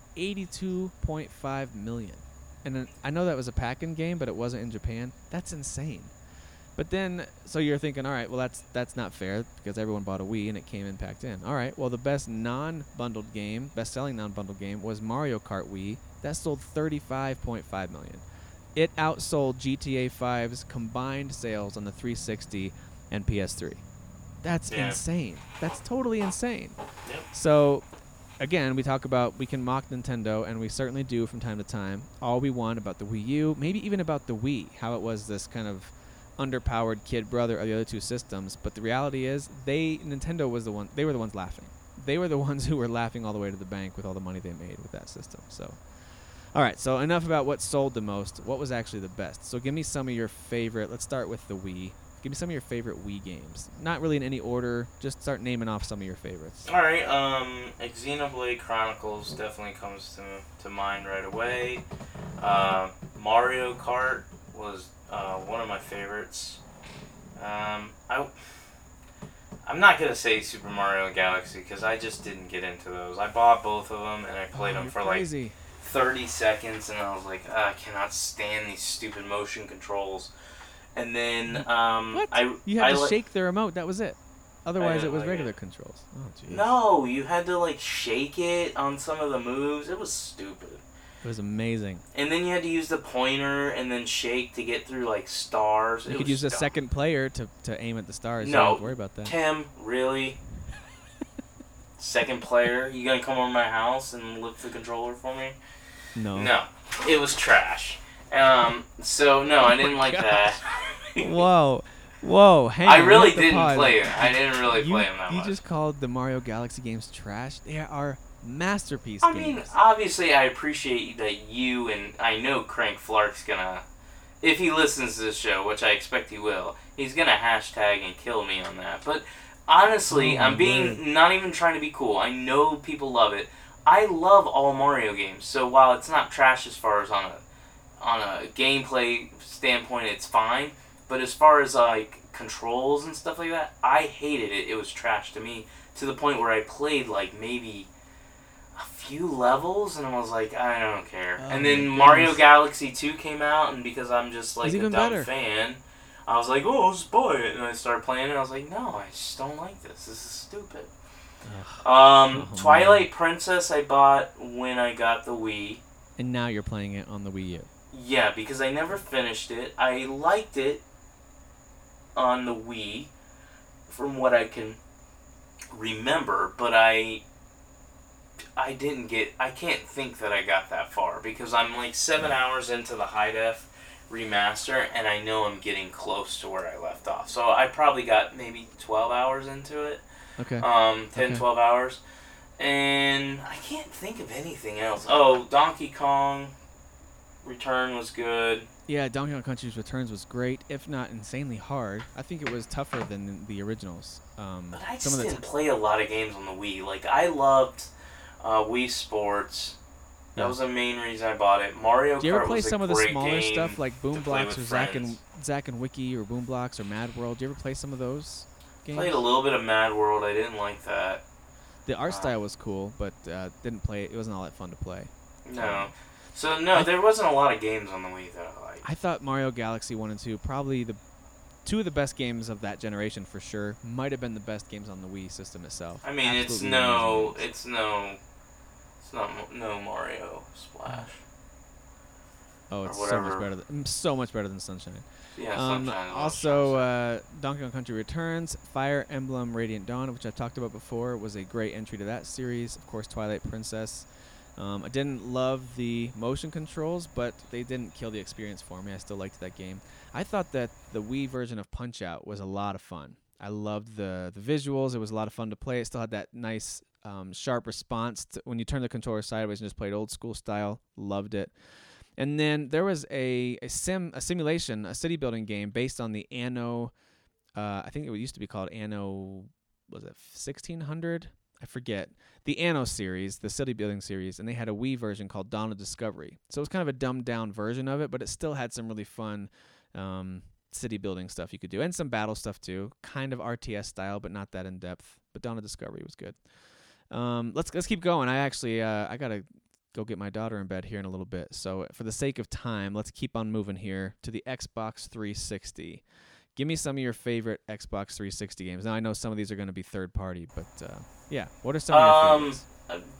82.5 million. And I know that was a pack-in game, but it wasn't in Japan. That's insane. But then, so you're thinking, all right, well, that's not fair because everyone bought a Wii and it came in packed in. All right, well, the best-selling non-bundled game was Mario Kart Wii. That sold 35.5 million. It outsold GTA 5's combined sales on the 360 and PS3. That's insane. That's totally insane. Yep. So, again, we talk about we can mock Nintendo, and we certainly do from time to time. All we want about the Wii U, maybe even about the Wii, how it was this kind of underpowered kid brother of the other two systems. But the reality is, Nintendo was the one. They were the ones laughing. They were the ones who were laughing all the way to the bank with all the money they made with that system. So, all right. So enough about what sold the most. What was actually the best? So give me some of your favorite. Let's start with the Wii. Give me some of your favorite Wii games. Not really in any order. Just start naming off some of your favorites. All right. Xenoblade Chronicles definitely comes to mind right away. Mario Kart was one of my favorites. I'm not gonna say Super Mario Galaxy because I just didn't get into those. I bought both of them and I played them for crazy. like 30 seconds, and I was like, I cannot stand these stupid motion controls. And then What? You had to shake the remote. That was it. Otherwise, it was like regular it. controls. Oh, jeez. No, you had to like shake it on some of the moves. It was stupid. It was amazing. And then you had to use the pointer and then shake to get through like stars. You It could was use a dumb. second player to aim at the stars. You No, don't have to worry about that. Tim, really? Second player? You gonna come over my house and lift the controller for me? No. No, it was trash. So no, I didn't like that. Whoa, hang on. I really let the didn't pause. play it. I didn't really You, play them that you much. just called the Mario Galaxy games trash. They are masterpiece I games. mean, obviously, I appreciate that you and I know Crank Flark's gonna, if he listens to this show, which I expect he will, he's gonna hashtag and kill me on that. But honestly, Oh, I'm being not even trying to be cool. I know people love it. I love all Mario games. So while it's not trash as far as on a gameplay standpoint, it's fine. But as far as like controls and stuff like that, I hated it. It was trash to me to the point where I played like maybe a few levels, and I was like, I don't care. Oh and then my Mario goodness. Galaxy 2 came out, and because I'm just like It's a even dumb better. fan, I was like, oh, I'll just buy it. And I started playing it, and I was like, no, I just don't like this. This is stupid. Twilight Princess I bought when I got the Wii. And now you're playing it on the Wii U. Yeah, because I never finished it. I liked it on the Wii, from what I can remember, but I can't think that I got that far, because I'm like 7 hours into the high def remaster, and I know I'm getting close to where I left off. So I probably got maybe 12 hours into it. Okay. 10, 12 hours. And I can't think of anything else. Oh, Donkey Kong Return was good. Yeah, Donkey Kong Country's Returns was great, if not insanely hard. I think it was tougher than the originals. But I some just of the didn't play a lot of games on the Wii. Like, I loved Wii Sports. That Yeah. was the main reason I bought it. Mario Kart Do you ever play was a some of the great smaller game stuff like Boom to play Blocks or with Zack and Wiki or Boom Blocks or Mad World? Do you ever play some of those games? Played a little bit of Mad World. I didn't like that. The art style was cool, but didn't play it. It wasn't all that fun to play. No. So, no, there wasn't a lot of games on the Wii that I liked. I thought Mario Galaxy 1 and 2 probably two of the best games of that generation for sure. Might have been the best games on the Wii system itself. I mean, Absolutely amazing games. it's no Mario Splash. Oh, or it's so much whatever. better. So much better than Sunshine. Yeah, Sunshine. Also, Donkey Kong Country Returns, Fire Emblem Radiant Dawn, which I've talked about before, was a great entry to that series. Of course, Twilight Princess. I didn't love the motion controls, but they didn't kill the experience for me. I still liked that game. I thought that the Wii version of Punch-Out was a lot of fun. I loved the visuals. It was a lot of fun to play. It still had that nice, sharp response when you turn the controller sideways and just played old school style. Loved it. And then there was a simulation, a city building game based on the Anno, I think it used to be called Anno, was it 1600? I forget. The Anno series, the city building series, and they had a Wii version called Dawn of Discovery. So it was kind of a dumbed down version of it, but it still had some really fun city building stuff you could do, and some battle stuff too. Kind of RTS style, but not that in depth. But Dawn of Discovery was good. Let's keep going. I actually I gotta go get my daughter in bed here in a little bit. So for the sake of time, let's keep on moving here to the Xbox 360. Give me some of your favorite Xbox 360 games. Now I know some of these are going to be third party, but yeah, what are some of your favorites?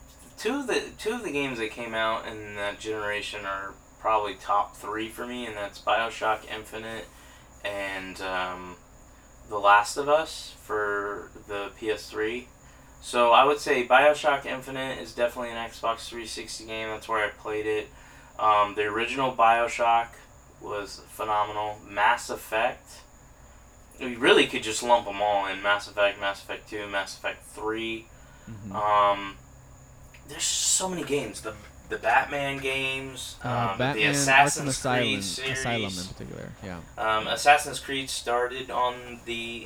Two of the games that came out in that generation are probably top 3 for me, and that's BioShock Infinite and The Last of Us for the PS3. So I would say BioShock Infinite is definitely an Xbox 360 game. That's where I played it. The original BioShock was phenomenal. Mass Effect, you really could just lump them all in. Mass Effect 2, Mass Effect 3. Mm-hmm. There's so many games. The Batman games, Batman, the Assassin's Arkham Creed series. Asylum in particular, yeah. Assassin's Creed started on the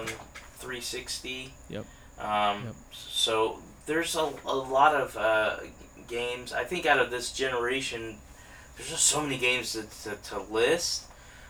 360. Yep. So there's a lot of games. I think out of this generation, there's just so many games to list.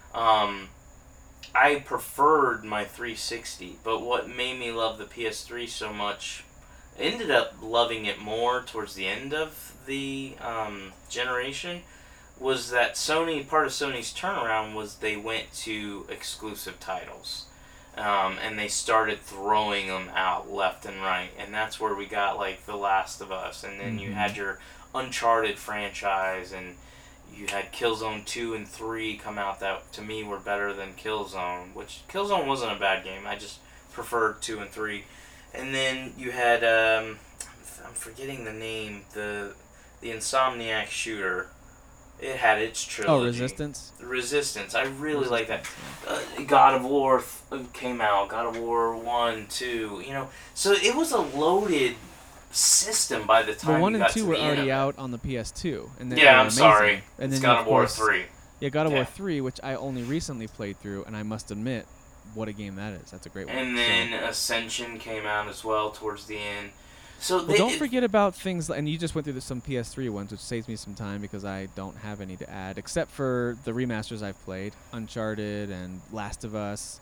I preferred my 360, but what made me love the PS3 so much, ended up loving it more towards the end of the generation, was that part of Sony's turnaround was they went to exclusive titles. And they started throwing them out left and right. And that's where we got, like, The Last of Us. And then you had your Uncharted franchise, and you had Killzone 2 and 3 come out that, to me, were better than Killzone. Which, Killzone wasn't a bad game. I just preferred 2 and 3. And then you had, I'm forgetting the name, the Insomniac shooter. It had its trilogy. Oh, Resistance? I really like that. God of War came out. God of War 1, 2, So it was a loaded system by the time Well, 1 you and got 2 to were the end already of it. out on the PS2. And then Yeah, I'm sorry. And It's then God of War 3. Yeah, God of War Yeah. 3, which I only recently played through, and I must admit, what a game that is. That's a great one. And then Ascension came out as well towards the end. So Well, don't forget about things, and you just went through some PS3 ones, which saves me some time because I don't have any to add, except for the remasters I've played, Uncharted and Last of Us.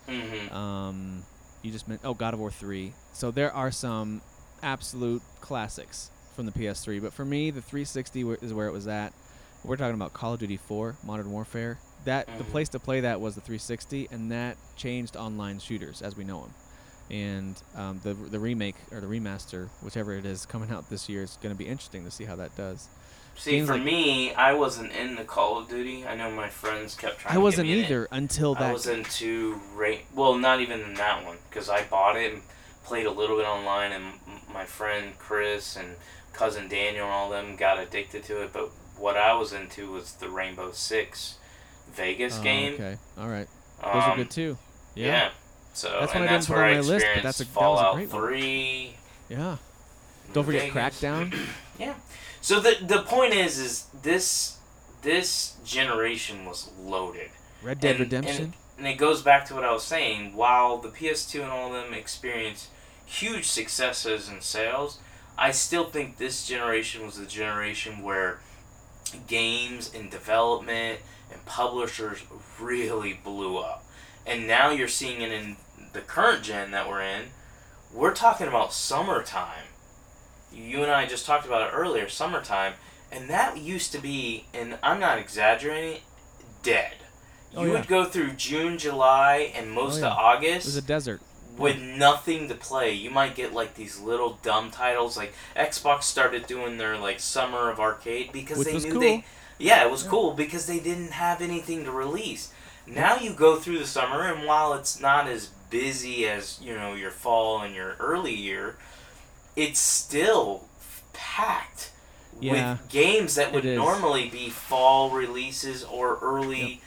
Mm-hmm. You just meant God of War 3. So there are some absolute classics from the PS3. But for me, the 360 is where it was at. We're talking about Call of Duty 4, Modern Warfare. The place to play that was the 360, and that changed online shooters as we know them. And the remake or the remaster, whichever it is, coming out this year is going to be interesting to see how that does. See, Games for like- me, I wasn't into Call of Duty. I know my friends kept trying I to wasn't get me in either it. until that. I was into well, not even in that one, because I bought it and played a little bit online, and my friend Chris and cousin Daniel and all them got addicted to it. But what I was into was the Rainbow Six Vegas game. Okay, all right. Those are good too. Yeah. So That's one and I that's didn't put where on I my list, but experienced that was a Fallout great one. 3. Yeah. Don't forget Vegas. Crackdown. Yeah. So the point is this generation was loaded. Red Dead Redemption. And it goes back to what I was saying. While the PS2 and all of them experienced huge successes in sales, I still think this generation was the generation where games and development and publishers really blew up. And now you're seeing it in the current gen that we're in. We're talking about summertime. You and I just talked about it earlier, summertime. And that used to be, and I'm not exaggerating, dead. You would go through June, July, and most of It August was a desert. with nothing to play. You might get like these little dumb titles. Like Xbox started doing their like Summer of Arcade because Which they was knew cool. it was cool because they didn't have anything to release. Now you go through the summer, and while it's not as busy as your fall and your early year, it's still packed with games that would normally be fall releases or early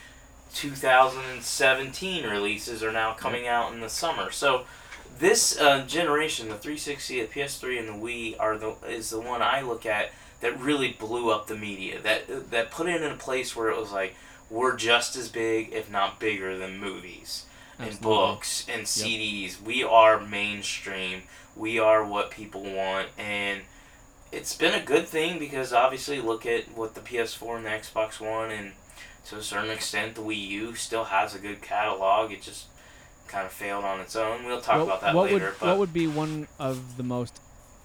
2017 releases are now coming out in the summer. So this generation, the 360, the PS3, and the Wii is the one I look at that really blew up the media. That put it in a place where it was like, we're just as big, if not bigger, than movies and books and CDs. We are mainstream. We are what people want, and it's been a good thing because obviously look at what the PS4 and the Xbox One and to a certain extent the Wii U still has a good catalog. It just kind of failed on its own. We'll talk about that later. What would be one of the most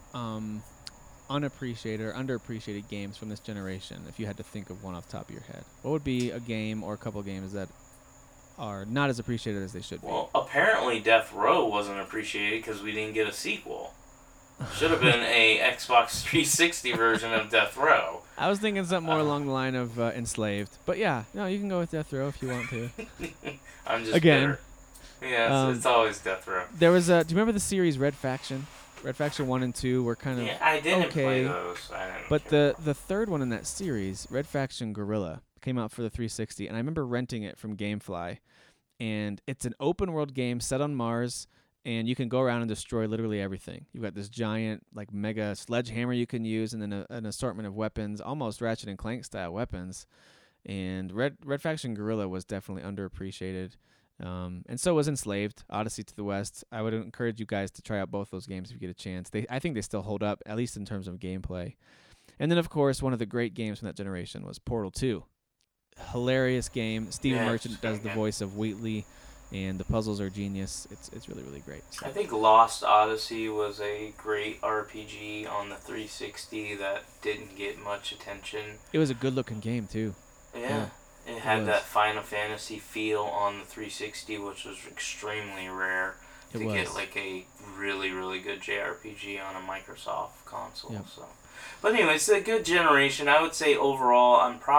unappreciated or underappreciated games from this generation, if you had to think of one off the top of your head? What would be a game or a couple of games that are not as appreciated as they should be? Well, apparently Death Row wasn't appreciated because we didn't get a sequel. Should have been a Xbox 360 version of Death Row. I was thinking something more along the line of Enslaved. But yeah, no, you can go with Death Row if you want to. I'm just Again. bitter. Yeah, it's always Death Row. There was do you remember the series Red Faction? Red Faction 1 and 2 were kind of I didn't play okay. those. I didn't But care. the third one in that series, Red Faction Guerrilla, came out for the 360, and I remember renting it from GameFly. And it's an open world game set on Mars, and you can go around and destroy literally everything. You've got this giant, like, mega sledgehammer you can use, and then an assortment of weapons, almost Ratchet and Clank style weapons. And Red Faction Guerrilla was definitely underappreciated. And so was Enslaved, Odyssey to the West. I would encourage you guys to try out both those games if you get a chance. I think they still hold up, at least in terms of gameplay. And then, of course, one of the great games from that generation was Portal 2. Hilarious game. Stephen Merchant does the voice of Wheatley, and the puzzles are genius. It's really, really great. So. I think Lost Odyssey was a great RPG on the 360 that didn't get much attention. It was a good-looking game, too. Yeah. It had that Final Fantasy feel on the 360, which was extremely rare to get like a really, really good JRPG on a Microsoft console. Yep. So, but anyway, it's a good generation. I would say overall,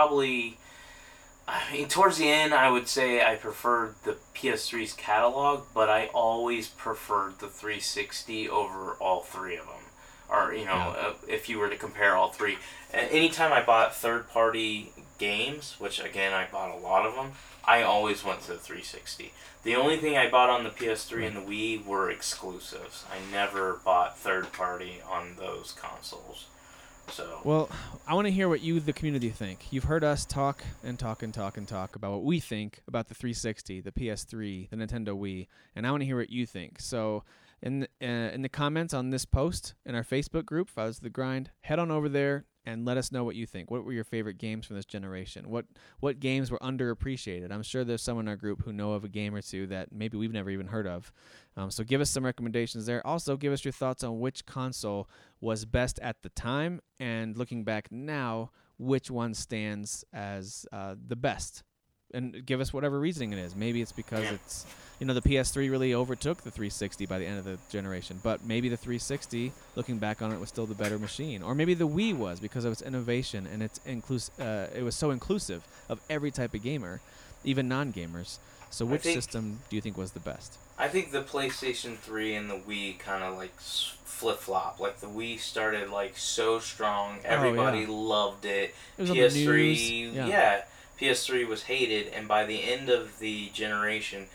towards the end, I would say I preferred the PS3's catalog, but I always preferred the 360 over all three of them. Or, if you were to compare all three. Anytime I bought third-party games, which, again, I bought a lot of them, I always went to the 360. The only thing I bought on the PS3 and the Wii were exclusives. I never bought third-party on those consoles. So. Well, I want to hear what you, the community, think. You've heard us talk about what we think about the 360, the PS3, the Nintendo Wii, and I want to hear what you think. So, in the comments on this post in our Facebook group, Fathers of the Grind, head on over there and let us know what you think. What were your favorite games from this generation? What games were underappreciated? I'm sure there's someone in our group who know of a game or two that maybe we've never even heard of. So give us some recommendations there. Also, give us your thoughts on which console was best at the time, and looking back now, which one stands as the best. And give us whatever reasoning it is. Maybe it's because it's, the PS3 really overtook the 360 by the end of the generation. But maybe the 360, looking back on it, was still the better machine. Or maybe the Wii was because of its innovation and its it was so inclusive of every type of gamer, even non-gamers. So which system do you think was the best? I think the PlayStation 3 and the Wii kind of like flip-flop. Like the Wii started like so strong. Everybody loved it. It was PS3, on the news. PS3 was hated, and by the end of the generation,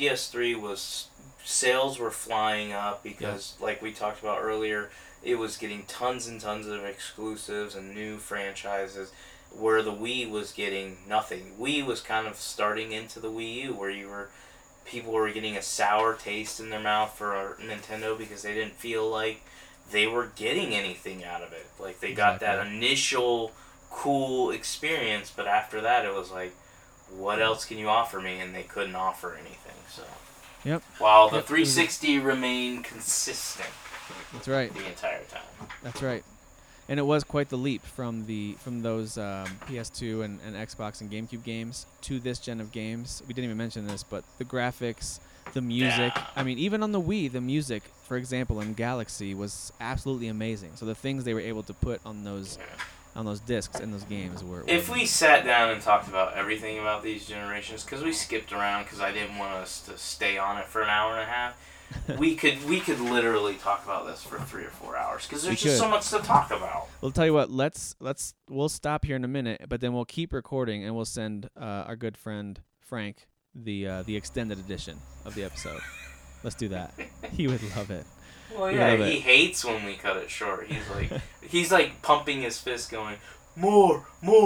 PS3 sales were flying up because, like we talked about earlier, it was getting tons and tons of exclusives and new franchises, where the Wii was getting nothing. Wii was kind of starting into the Wii U, where people were getting a sour taste in their mouth for Nintendo because they didn't feel like they were getting anything out of it. Like they got that initial cool experience, but after that it was like, what else can you offer me? And they couldn't offer anything. So while the 360 remained consistent, that's right, the entire time. That's right. And it was quite the leap from those PS2 and Xbox and GameCube games to this gen of games. We didn't even mention this, but the graphics, the music. I mean, even on the Wii, the music, for example, in Galaxy was absolutely amazing. So the things they were able to put on those discs in those games were... If we sat down and talked about everything about these generations, because we skipped around because I didn't want us to stay on it for an hour and a half, we could literally talk about this for 3 or 4 hours because there's just so much to talk about. We'll tell you what. We'll stop here in a minute, but then we'll keep recording and we'll send our good friend Frank the extended edition of the episode. Let's do that. He would love it. Well, yeah, he hates when we cut it short. He's like pumping his fist, going, more.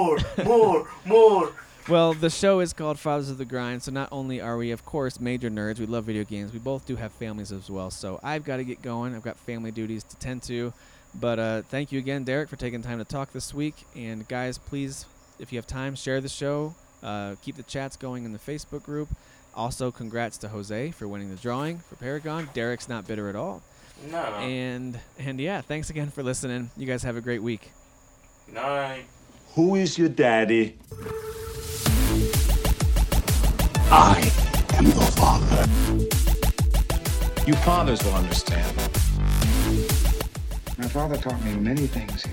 Well, the show is called Fathers of the Grind, so not only are we, of course, major nerds, we love video games, we both do have families as well, so I've got to get going. I've got family duties to tend to, but thank you again, Derek, for taking time to talk this week, and guys, please, if you have time, share the show, keep the chats going in the Facebook group. Also, congrats to Jose for winning the drawing for Paragon. Derek's not bitter at all. No. And yeah, thanks again for listening. You guys have a great week. Good night. Who is your daddy? I am the father. You fathers will understand. My father taught me many things.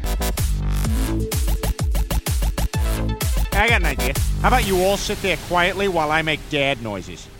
I got an idea. How about you all sit there quietly while I make dad noises?